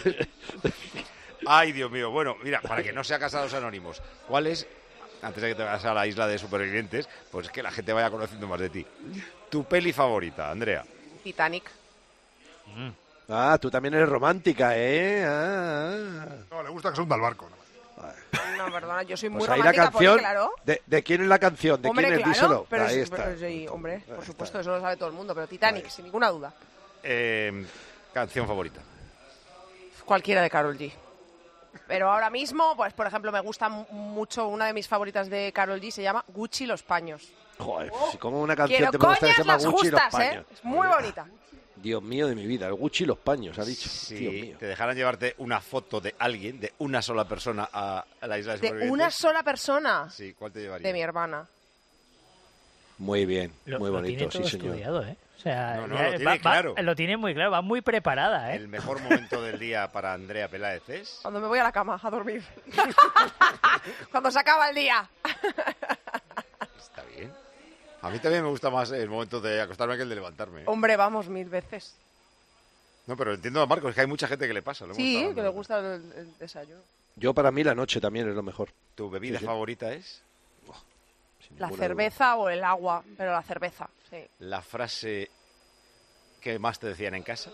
Ay, Dios mío. Bueno, mira, para que no sea casados anónimos, ¿cuál es, antes de que te vayas a la isla de supervivientes, pues que la gente vaya conociendo más de ti, tu peli favorita, Andrea? Titanic. Ah, tú también eres romántica, ¿eh? No, le gusta que se hunda el barco. No, perdona, yo soy muy Pues ahí romántica, la canción, porque, claro. ¿De quién es la canción? ¿De Hombre, quién es? claro, Díselo. pero Ahí sí, está. pero sí, hombre, por supuesto, eso lo sabe todo el mundo, pero Titanic, sin ninguna duda. Canción favorita. Cualquiera de Karol G. Pero ahora mismo, pues por ejemplo, me gusta mucho, una de mis favoritas de Karol G se llama Gucci los paños. Joder, si como una canción Quiero te gusta que se coñas llama las Gucci y los justas, paños. Es muy bonita. Dios mío de mi vida, el Gucci y los paños, ha dicho. Si Dios mío. te dejaran llevarte una foto de alguien, de una sola persona a la isla de De supervivientes. una sola persona. Sí, ¿cuál te llevaría? De mi hermana. Muy bien, Lo muy bonito, tiene todo sí señor. estudiado, ¿eh? O sea, No, lo tiene claro. Lo tiene muy claro, va muy preparada, ¿eh? El mejor momento del día para Andrea Peláez es... Cuando me voy a la cama a dormir. Cuando se acaba el día. Está bien. A mí también me gusta más el momento de acostarme que el de levantarme. Hombre, vamos, 1000 veces. No, pero entiendo a Marcos, es que hay mucha gente que le pasa. Lo hemos Sí, estado que le hablando. gusta el desayuno. Yo para mí la noche también es lo mejor. ¿Tu bebida Sí. favorita es? La ninguna cerveza o el agua, pero la cerveza, sí. La frase que más te decían en casa.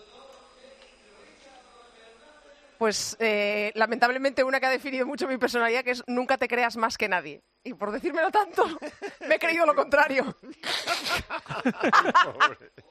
Pues lamentablemente una que ha definido mucho mi personalidad, que es nunca te creas más que nadie. Y por decírmelo tanto, me he creído lo contrario.